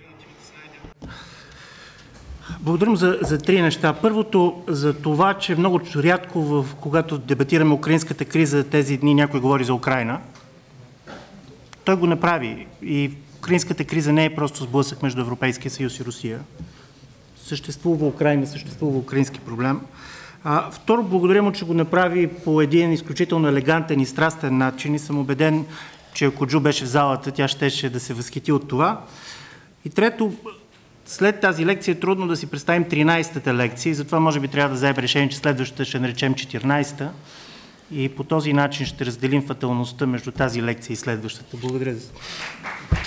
Благодарим за, за три неща. Първото за това, че много рядко, в, когато дебатираме украинската криза, тези дни някой говори за Украйна. Той го направи. И украинската криза не е просто сблъсък между Европейския съюз и Русия. Съществува Украйна, съществува украински проблем. А, второ, благодаря му, че го направи по един изключително елегантен и страстен начин и съм убеден, че ако Джу беше в залата, тя щеше да се възхити от това. И трето, след тази лекция е трудно да си представим тринайсетата лекция и затова може би трябва да вземем решение, че следващата ще наречем четиринайсета и по този начин ще разделим фаталността между тази лекция и следващата. Благодаря за